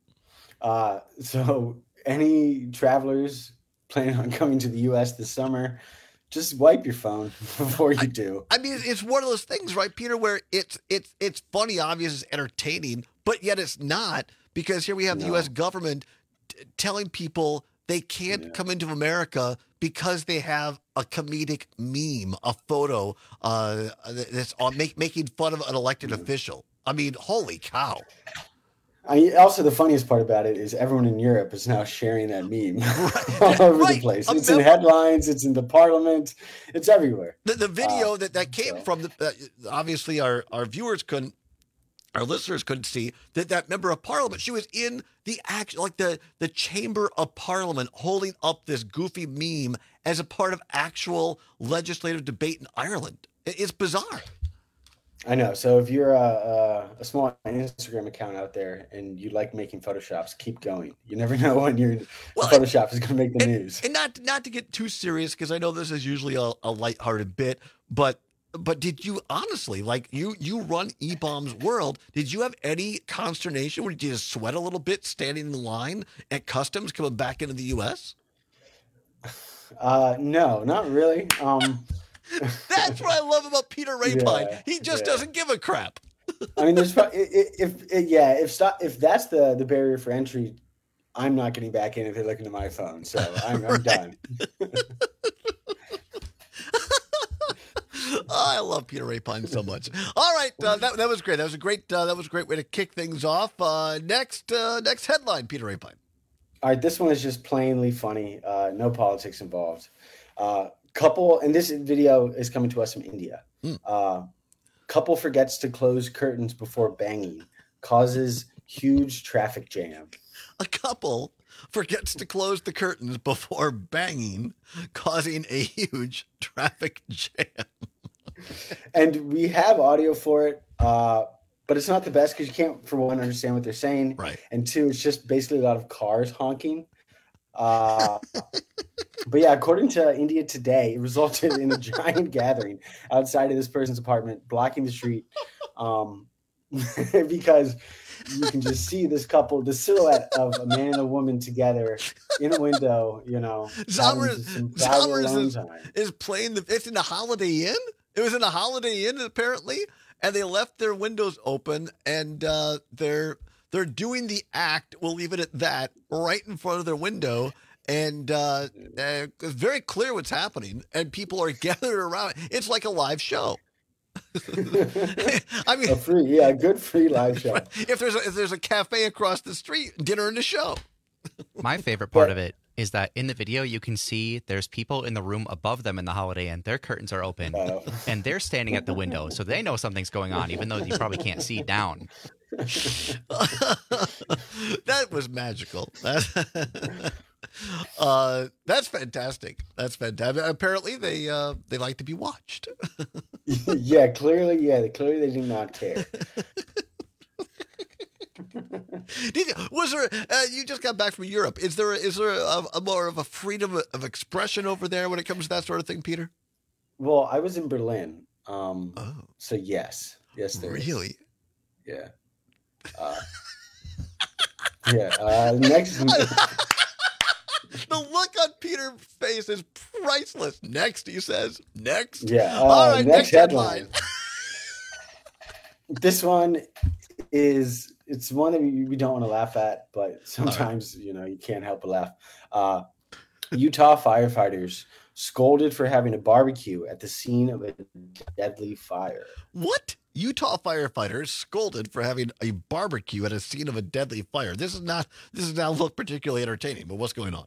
So any travelers planning on coming to the U.S. this summer, just wipe your phone before you do. I mean, it's one of those things, right, Peter, where it's funny, obvious, it's entertaining, but yet it's not, because here we have the U.S. government telling people they can't come into America because they have a comedic meme, a photo that's making fun of an elected official. I mean, holy cow. Also, the funniest part about it is everyone in Europe is now sharing that meme all over the place. It's in headlines. It's in the parliament. It's everywhere. The video that came from, obviously our viewers couldn't, our listeners couldn't see that member of parliament. She was in the the chamber of parliament holding up this goofy meme as a part of actual legislative debate in Ireland. It's bizarre. I know. So if you're a small Instagram account out there and you like making Photoshops, keep going. You never know when Photoshop is going to make the news. And not to get too serious, because I know this is usually a lighthearted bit, but did you honestly, like you run eBaum's World, did you have any consternation? Did you just sweat a little bit standing in line at customs coming back into the U.S.? No, not really. That's what I love about Peter Rapine. He just doesn't give a crap. I mean, there's if that's the barrier for entry, I'm not getting back in if they're looking at my phone. So I'm done. I love Peter Rapine so much. All right, that was great. That was a great way to kick things off. Next headline, Peter Rapine. All right, this one is just plainly funny. No politics involved. Couple, and this video is coming to us from India. Couple forgets to close curtains before banging, causes huge traffic jam. A couple forgets to close the curtains before banging, causing a huge traffic jam. And we have audio for it, but it's not the best because you can't, for one, understand what they're saying. Right. And two, it's just basically a lot of cars honking. But yeah, according to India Today, it resulted in a giant gathering outside of this person's apartment, blocking the street, because you can just see this couple, the silhouette of a man and a woman together in a window, Zomers is playing it's in the Holiday Inn. It was in a Holiday Inn, apparently, and they left their windows open, and they're doing the act, we'll leave it at that, right in front of their window. And it's very clear what's happening, and people are gathered around. It's like a live show. I mean, a good free live show. If there's a cafe across the street, dinner and a show. My favorite part of it is that in the video you can see there's people in the room above them in the Holiday Inn. Their curtains are open, and they're standing at the window, so they know something's going on, even though you probably can't see down. That was magical. That's fantastic. That's fantastic. Apparently, they like to be watched. Clearly they do not care. Was there? You just got back from Europe. Is there a more of a freedom of expression over there when it comes to that sort of thing, Peter? Well, I was in Berlin. So yes, there is. Really? Yeah. Next. The look on Peter's face is priceless. Next, he says. Next. Yeah. All right. Next headline. This one is it's one that we don't want to laugh at, but sometimes you can't help but laugh. Utah firefighters scolded for having a barbecue at the scene of a deadly fire. What? Utah firefighters scolded for having a barbecue at a scene of a deadly fire. This does not look particularly entertaining, but what's going on?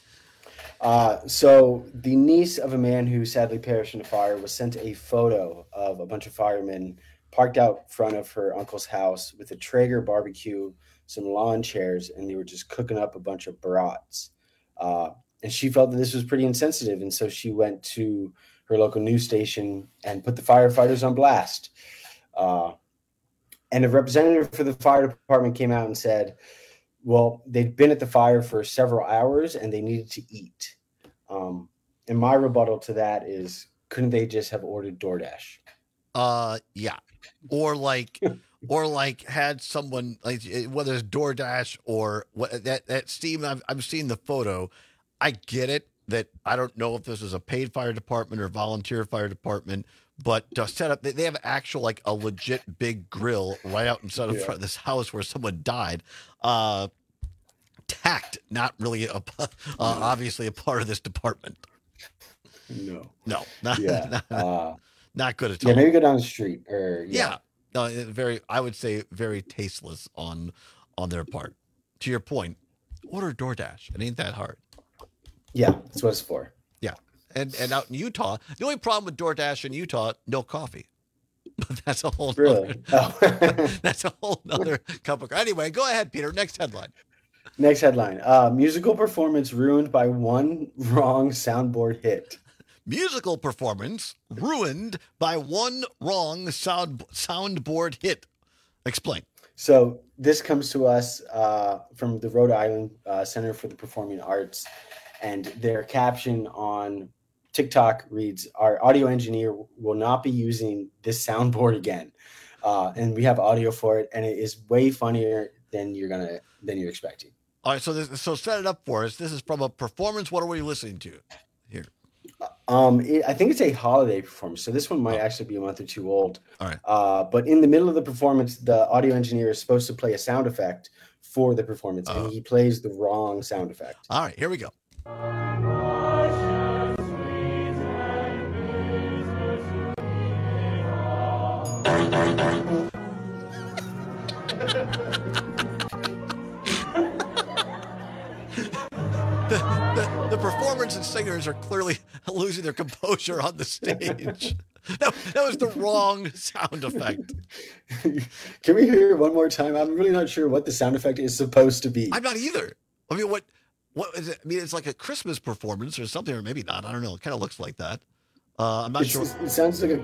So the niece of a man who sadly perished in a fire was sent a photo of a bunch of firemen parked out front of her uncle's house with a Traeger barbecue, some lawn chairs, and they were just cooking up a bunch of brats. And she felt that this was pretty insensitive, and so she went to her local news station and put the firefighters on blast. And a representative for the fire department came out and said, well, they'd been at the fire for several hours and they needed to eat. And my rebuttal to that is, couldn't they just have ordered DoorDash? Yeah. Or had someone, like, whether it's DoorDash or what, that Steve, I've seen the photo. I get it that I don't know if this is a paid fire department or volunteer fire department, but to set up, they have actual, like, a legit big grill right out in front of this house where someone died. Tact, not really obviously a part of this department. No, not good at all. Yeah, maybe go down the street or no, I would say very tasteless on their part. To your point, order DoorDash. It ain't that hard. Yeah, that's what it's for. Yeah, and out in Utah, the only problem with DoorDash in Utah, no coffee. But that's a whole that's a whole nother cup of. Anyway, go ahead, Peter. Next headline. Musical performance ruined by one wrong soundboard hit. Musical performance ruined by one wrong soundboard hit. Explain. So this comes to us from the Rhode Island Center for the Performing Arts, and their caption on TikTok reads, "Our audio engineer will not be using this soundboard again." And we have audio for it, and it is way funnier than you're expecting. All right, so set it up for us. This is from a performance. What are we listening to here? I think it's a holiday performance, so this one might actually be a month or two old. All right. But in the middle of the performance, the audio engineer is supposed to play a sound effect for the performance, and he plays the wrong sound effect. All right, here we go. The performers and singers are clearly losing their composure on the stage. That was the wrong sound effect. Can we hear it one more time? I'm really not sure what the sound effect is supposed to be. I'm not either. I mean, what is it? I mean, it's like a Christmas performance or something, or maybe not. I don't know. It kind of looks like that. I'm not sure. It sounds like a...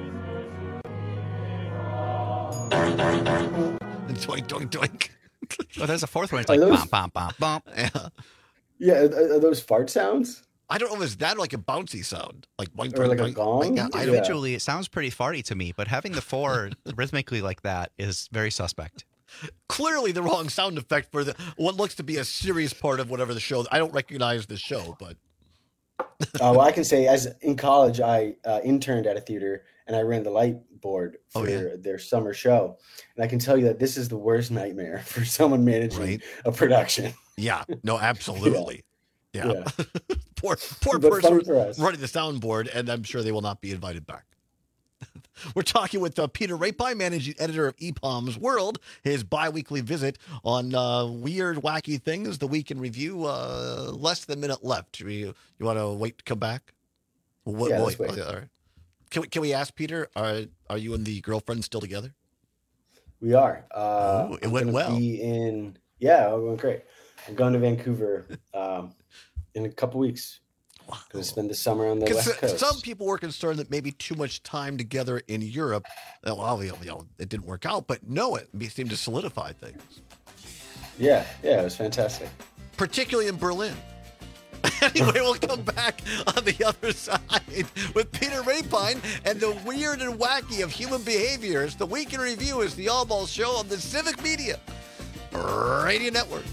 Doink, doink, doink. Oh, there's a fourth one. It's like bump, bump, bump, bump. Yeah, are those fart sounds? I don't know if it's that or like a bouncy sound. Like boink, or boink, like boink, a gong? Boink. Individually, it sounds pretty farty to me, but having the four rhythmically like that is very suspect. Clearly the wrong sound effect for what looks to be a serious part of whatever the show. I don't recognize the show, but... Well, I can say, as in college, I interned at a theater, and I ran the light board for their summer show. And I can tell you that this is the worst nightmare for someone managing a production. Yeah, no, absolutely. Yeah. poor But person fun for us. running the soundboard, and I'm sure they will not be invited back. We're talking with Peter Rapine, managing editor of EPOM's World, his bi-weekly visit on weird, wacky things, the week in review. Less than a minute left. You want to wait to come back? Let's wait. All right. Can we ask Peter, are you and the girlfriend still together? We are. It went well. It went great. I'm going to Vancouver in a couple weeks. Wow. Going to spend the summer on the West Coast. Some people were concerned that maybe too much time together in Europe. Well, it didn't work out, but no, it seemed to solidify things. Yeah, it was fantastic. Particularly in Berlin. Anyway, we'll come back on the other side with Peter Rapine and the weird and wacky of human behaviors. The Week in Review is the All Ball Show on the Civic Media Radio Network.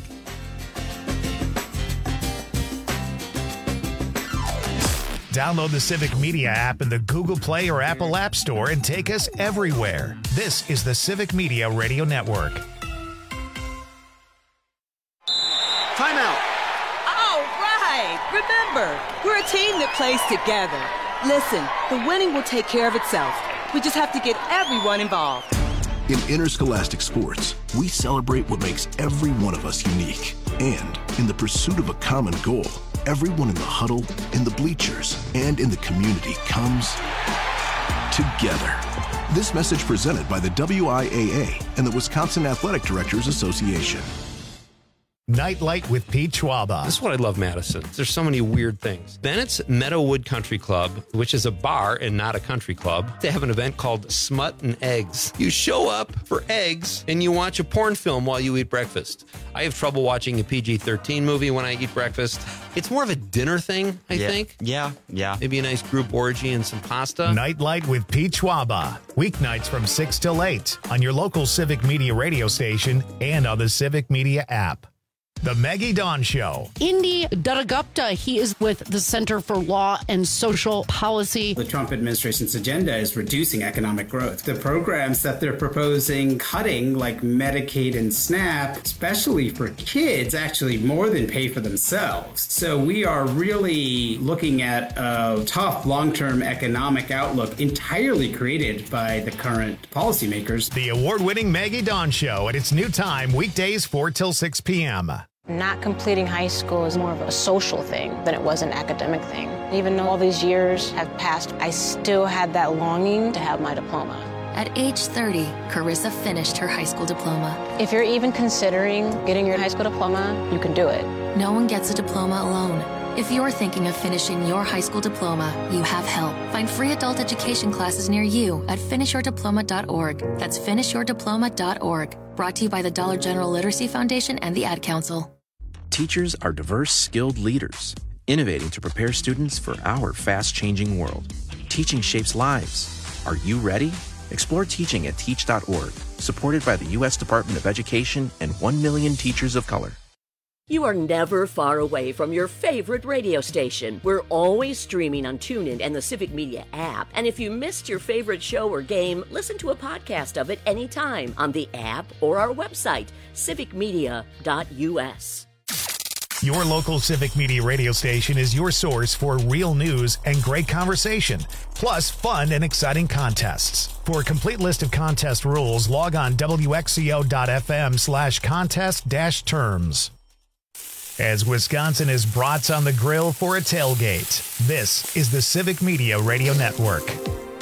Download the Civic Media app in the Google Play or Apple App Store and take us everywhere. This is the Civic Media Radio Network. timeout. All right. Remember, we're a team that plays together. Listen, the winning will take care of itself. We just have to get everyone involved. In interscholastic sports, we celebrate what makes every one of us unique. And in the pursuit of a common goal, everyone in the huddle, in the bleachers, and in the community comes together. This message presented by the WIAA and the Wisconsin Athletic Directors Association. Nightlight with Pete Schwaba. This is what I love, Madison. There's so many weird things. Bennett's Meadowood Country Club, which is a bar and not a country club, they have an event called Smut and Eggs. You show up for eggs and you watch a porn film while you eat breakfast. I have trouble watching a PG-13 movie when I eat breakfast. It's more of a dinner thing, I think. Yeah. Maybe a nice group orgy and some pasta. Nightlight with Pete Schwaba. Weeknights from 6 till 8 on your local Civic Media radio station and on the Civic Media app. The Maggie Dawn Show. Indy Dadagupta, he is with the Center for Law and Social Policy. The Trump administration's agenda is reducing economic growth. The programs that they're proposing cutting, like Medicaid and SNAP, especially for kids, actually more than pay for themselves. So we are really looking at a tough long-term economic outlook entirely created by the current policymakers. The award-winning Maggie Dawn Show at its new time, weekdays 4 till 6 p.m. Not completing high school is more of a social thing than it was an academic thing. Even though all these years have passed, I still had that longing to have my diploma. At age 30, Carissa finished her high school diploma. If you're even considering getting your high school diploma, you can do it. No one gets a diploma alone. If you're thinking of finishing your high school diploma, you have help. Find free adult education classes near you at finishyourdiploma.org. That's finishyourdiploma.org. Brought to you by the Dollar General Literacy Foundation and the Ad Council. Teachers are diverse, skilled leaders, innovating to prepare students for our fast-changing world. Teaching shapes lives. Are you ready? Explore teaching at teach.org, supported by the U.S. Department of Education and 1 million teachers of color. You are never far away from your favorite radio station. We're always streaming on TuneIn and the Civic Media app. And if you missed your favorite show or game, listen to a podcast of it anytime on the app or our website, civicmedia.us. Your local Civic Media radio station is your source for real news and great conversation, plus fun and exciting contests. For a complete list of contest rules, log on wxco.fm/contest-terms. As Wisconsin is brats on the grill for a tailgate, this is the Civic Media Radio Network.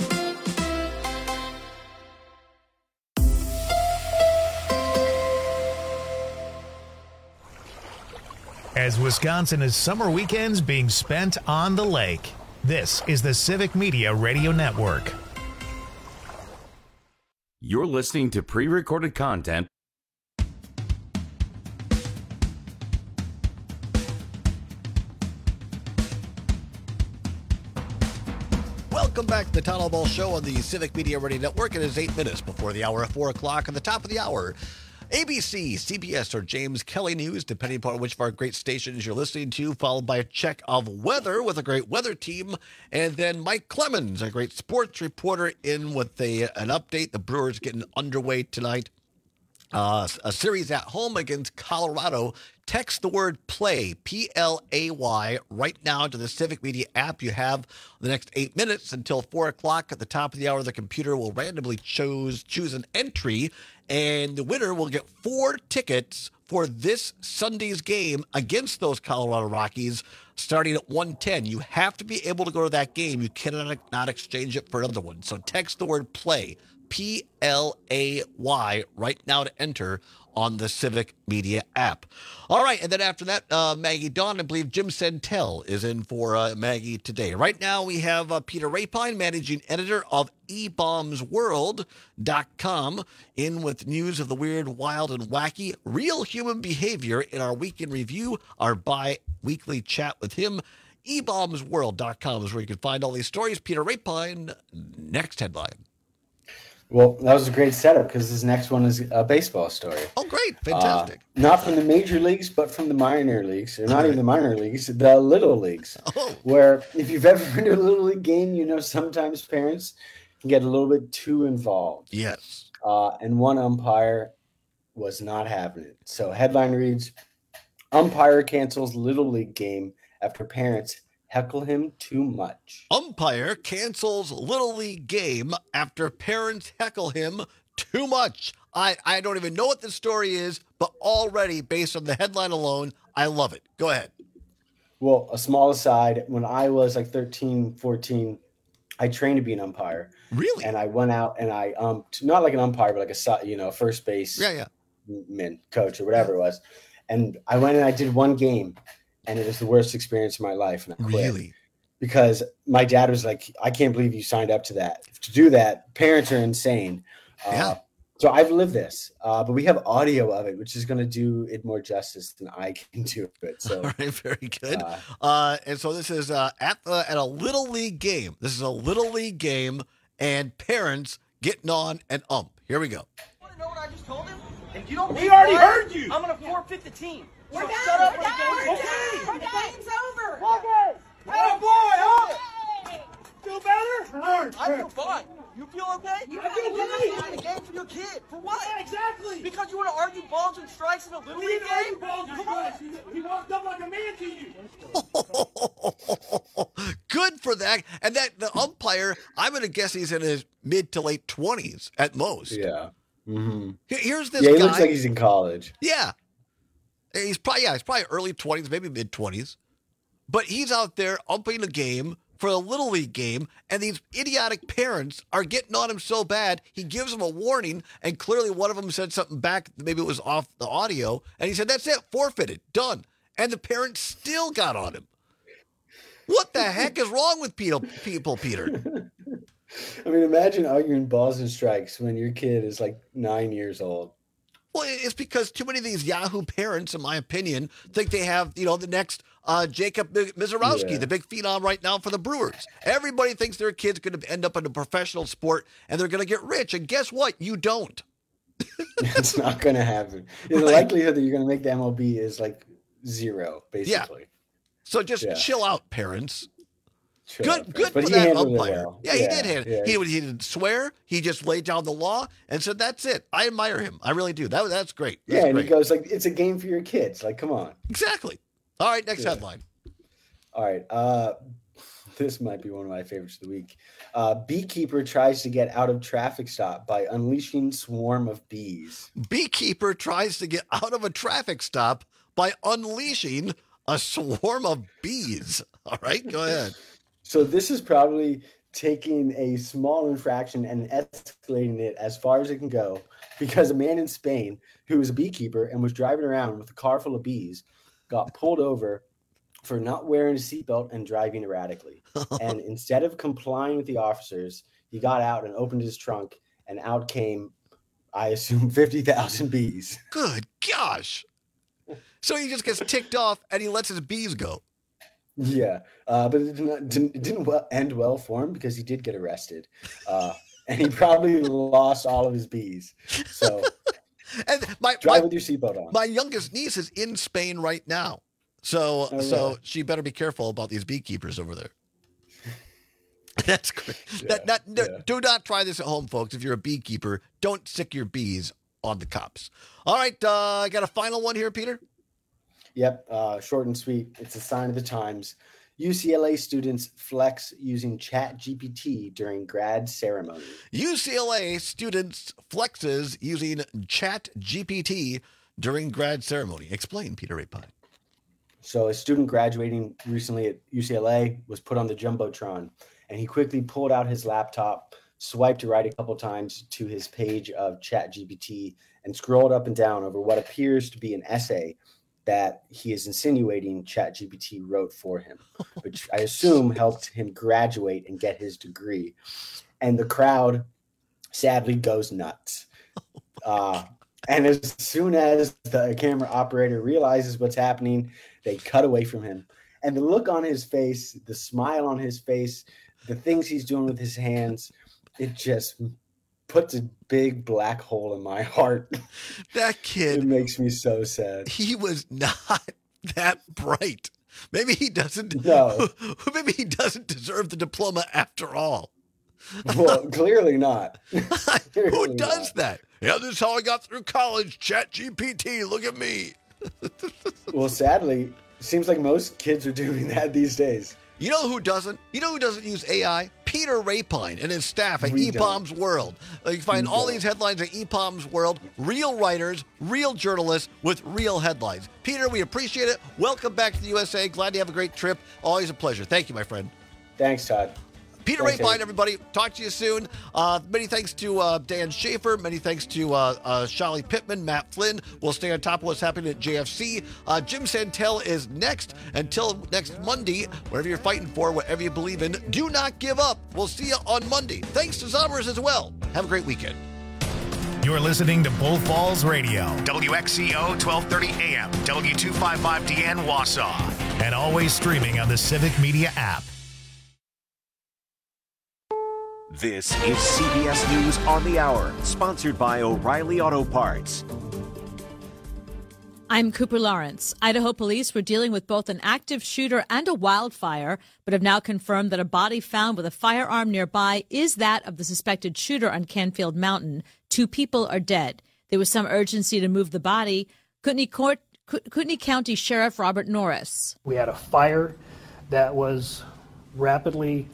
As Wisconsin is summer weekends being spent on the lake, this is the Civic Media Radio Network. You're listening to pre-recorded content. Welcome back to the Town Hall Ball Show on the Civic Media Radio Network. It is 8 minutes before the hour of 4 o'clock. At the top of the hour, ABC, CBS, or James Kelly News, depending upon which of our great stations you're listening to, followed by a check of weather with a great weather team, and then Mike Clemens, a great sports reporter, in with an update. The Brewers getting underway tonight. A series at home against Colorado. Text the word PLAY, P-L-A-Y, right now to the Civic Media app. You have the next 8 minutes until 4 o'clock. At the top of the hour, the computer will randomly choose an entry, and the winner will get 4 tickets for this Sunday's game against those Colorado Rockies starting at 1:10. You have to be able to go to that game. You cannot not exchange it for another one. So text the word PLAY, P-L-A-Y, right now to enter on the Civic Media app. All right, and then after that, Maggie Dawn, I believe Jim Sentel is in for Maggie today. Right now, we have Peter Rapine, managing editor of eBombsWorld.com, in with news of the weird, wild, and wacky, real human behavior in our week in review, our bi-weekly chat with him. eBombsWorld.com is where you can find all these stories. Peter Rapine, next headline. Well, that was a great setup because this next one is a baseball story. Oh, great. Fantastic. Not from the major leagues, but from the minor leagues. Or not even the minor leagues, the little leagues. Oh. Where if you've ever been to a little league game, you know sometimes parents can get a little bit too involved. Yes. And one umpire was not having it. So headline reads, Umpire cancels Little League game after parents heckle him too much. Umpire cancels Little League game after parents heckle him too much. I don't even know what the story is, but already, based on the headline alone, I love it. Go ahead. Well, a small aside, when I was like 13, 14, I trained to be an umpire. Really? And I went out and I not like an umpire, but like a first base coach or whatever it was. And I went and I did one game, and it was the worst experience of my life. And I quit. Really? Because my dad was like, I can't believe you signed up to that. To do that, parents are insane. So I've lived this, but we have audio of it, which is going to do it more justice than I can do it. So, all right, very good. And so this is at a Little League game. This is a Little League game, and parents getting on an ump. Here we go. Want to know what I just told him? If you don't, We already heard you. I'm going to forfeit the team. We're So done. shut up We're when the done. game's Okay. over. The game's over. Focus. Oh, boy, huh? Feel better? I feel fine. You feel okay? I feel You're great. playing a game for your kid. For what? Yeah, exactly. Because you want to argue balls and strikes in a Little League game? Come on. He walked up like a man to you. Good for that. And that the umpire, I'm going to guess he's in his mid to late 20s at most. Yeah. Mm-hmm. Here's this guy. guy. He looks like he's in college. Yeah. He's probably early 20s, maybe mid 20s. But he's out there umping a game for a Little League game, and these idiotic parents are getting on him so bad, he gives them a warning, and clearly one of them said something back, maybe it was off the audio, and he said, that's it, forfeited, done. And the parents still got on him. What the heck is wrong with people, Peter? I mean, imagine arguing balls and strikes when your kid is like 9 years old. Well, it's because too many of these Yahoo parents, in my opinion, think they have, the next Jacob Mizorowski, the big phenom right now for the Brewers. Everybody thinks their kid's going to end up in a professional sport and they're going to get rich. And guess what? You don't. It's not going to happen. The likelihood that you're going to make the MLB is like zero, basically. Yeah. So just chill out, parents. Good But for he that handled it umpire. well. Yeah, he did handle it. Yeah. He didn't swear. He just laid down the law and said, that's it. I admire him. I really do. That's great. That's And great. he goes like, it's a game for your kids. Like, come on. Exactly. All right, next headline. All right. This might be one of my favorites of the week. Beekeeper tries to get out of traffic stop by unleashing swarm of bees. Beekeeper tries to get out of a traffic stop by unleashing a swarm of bees. All right, go ahead. So this is probably taking a small infraction and escalating it as far as it can go, because a man in Spain who was a beekeeper and was driving around with a car full of bees got pulled over for not wearing a seatbelt and driving erratically. And instead of complying with the officers, he got out and opened his trunk, and out came, I assume, 50,000 bees. Good gosh. So he just gets ticked off and he lets his bees go. Yeah, but it didn't end well for him because he did get arrested, and he probably lost all of his bees. So, and drive with your seatbelt on. My youngest niece is in Spain right now, so she better be careful about these beekeepers over there. That's great. Do not try this at home, folks. If you're a beekeeper, don't stick your bees on the cops. All right, I got a final one here, Peter. Yep, short and sweet. It's a sign of the times. UCLA students flex using ChatGPT during grad ceremony. UCLA students flexes using ChatGPT during grad ceremony. Explain, Peter Rapine. So a student graduating recently at UCLA was put on the Jumbotron, and he quickly pulled out his laptop, swiped right a couple times to his page of ChatGPT, and scrolled up and down over what appears to be an essay that he is insinuating ChatGPT wrote for him, which I assume helped him graduate and get his degree. And the crowd sadly goes nuts. And as soon as the camera operator realizes what's happening, they cut away from him. And the look on his face, the smile on his face, the things he's doing with his hands, it just puts a big black hole in my heart. That kid, it makes me so sad. He was not that bright. Maybe he doesn't. No. Maybe he doesn't deserve the diploma after all. Well, clearly not. Who does that? Yeah, this is how I got through college. ChatGPT, look at me. Well, sadly, it seems like most kids are doing that these days. You know who doesn't? You know who doesn't use AI? Peter Rapine and his staff at EPOM's World. You can find all these headlines at EPOM's World. Real writers, real journalists with real headlines. Peter, we appreciate it. Welcome back to the USA. Glad you have a great trip. Always a pleasure. Thank you, my friend. Thanks, Todd. Peter Rapine, everybody. Talk to you soon. Many thanks to Dan Schaefer. Many thanks to Shali Pittman, Matt Flynn. We'll stay on top of what's happening at JFC. Jim Santel is next. Until next Monday, whatever you're fighting for, whatever you believe in, do not give up. We'll see you on Monday. Thanks to Zommers as well. Have a great weekend. You're listening to Bull Falls Radio, WXCO 1230 AM, W255DN Wausau, and always streaming on the Civic Media app. This is CBS News on the Hour, sponsored by O'Reilly Auto Parts. I'm Cooper Lawrence. Idaho police were dealing with both an active shooter and a wildfire, but have now confirmed that a body found with a firearm nearby is that of the suspected shooter on Canfield Mountain. 2 people are dead. There was some urgency to move the body. Kootenai County Sheriff Robert Norris. We had a fire that was rapidly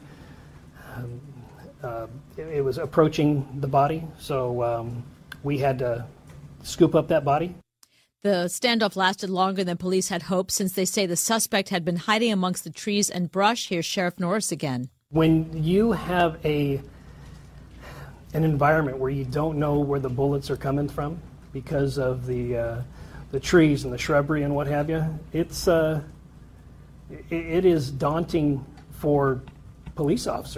it was approaching the body, so we had to scoop up that body. The standoff lasted longer than police had hoped, since they say the suspect had been hiding amongst the trees and brush. Here's Sheriff Norris again. When you have an environment where you don't know where the bullets are coming from because of the trees and the shrubbery and what have you, it is daunting for police officers.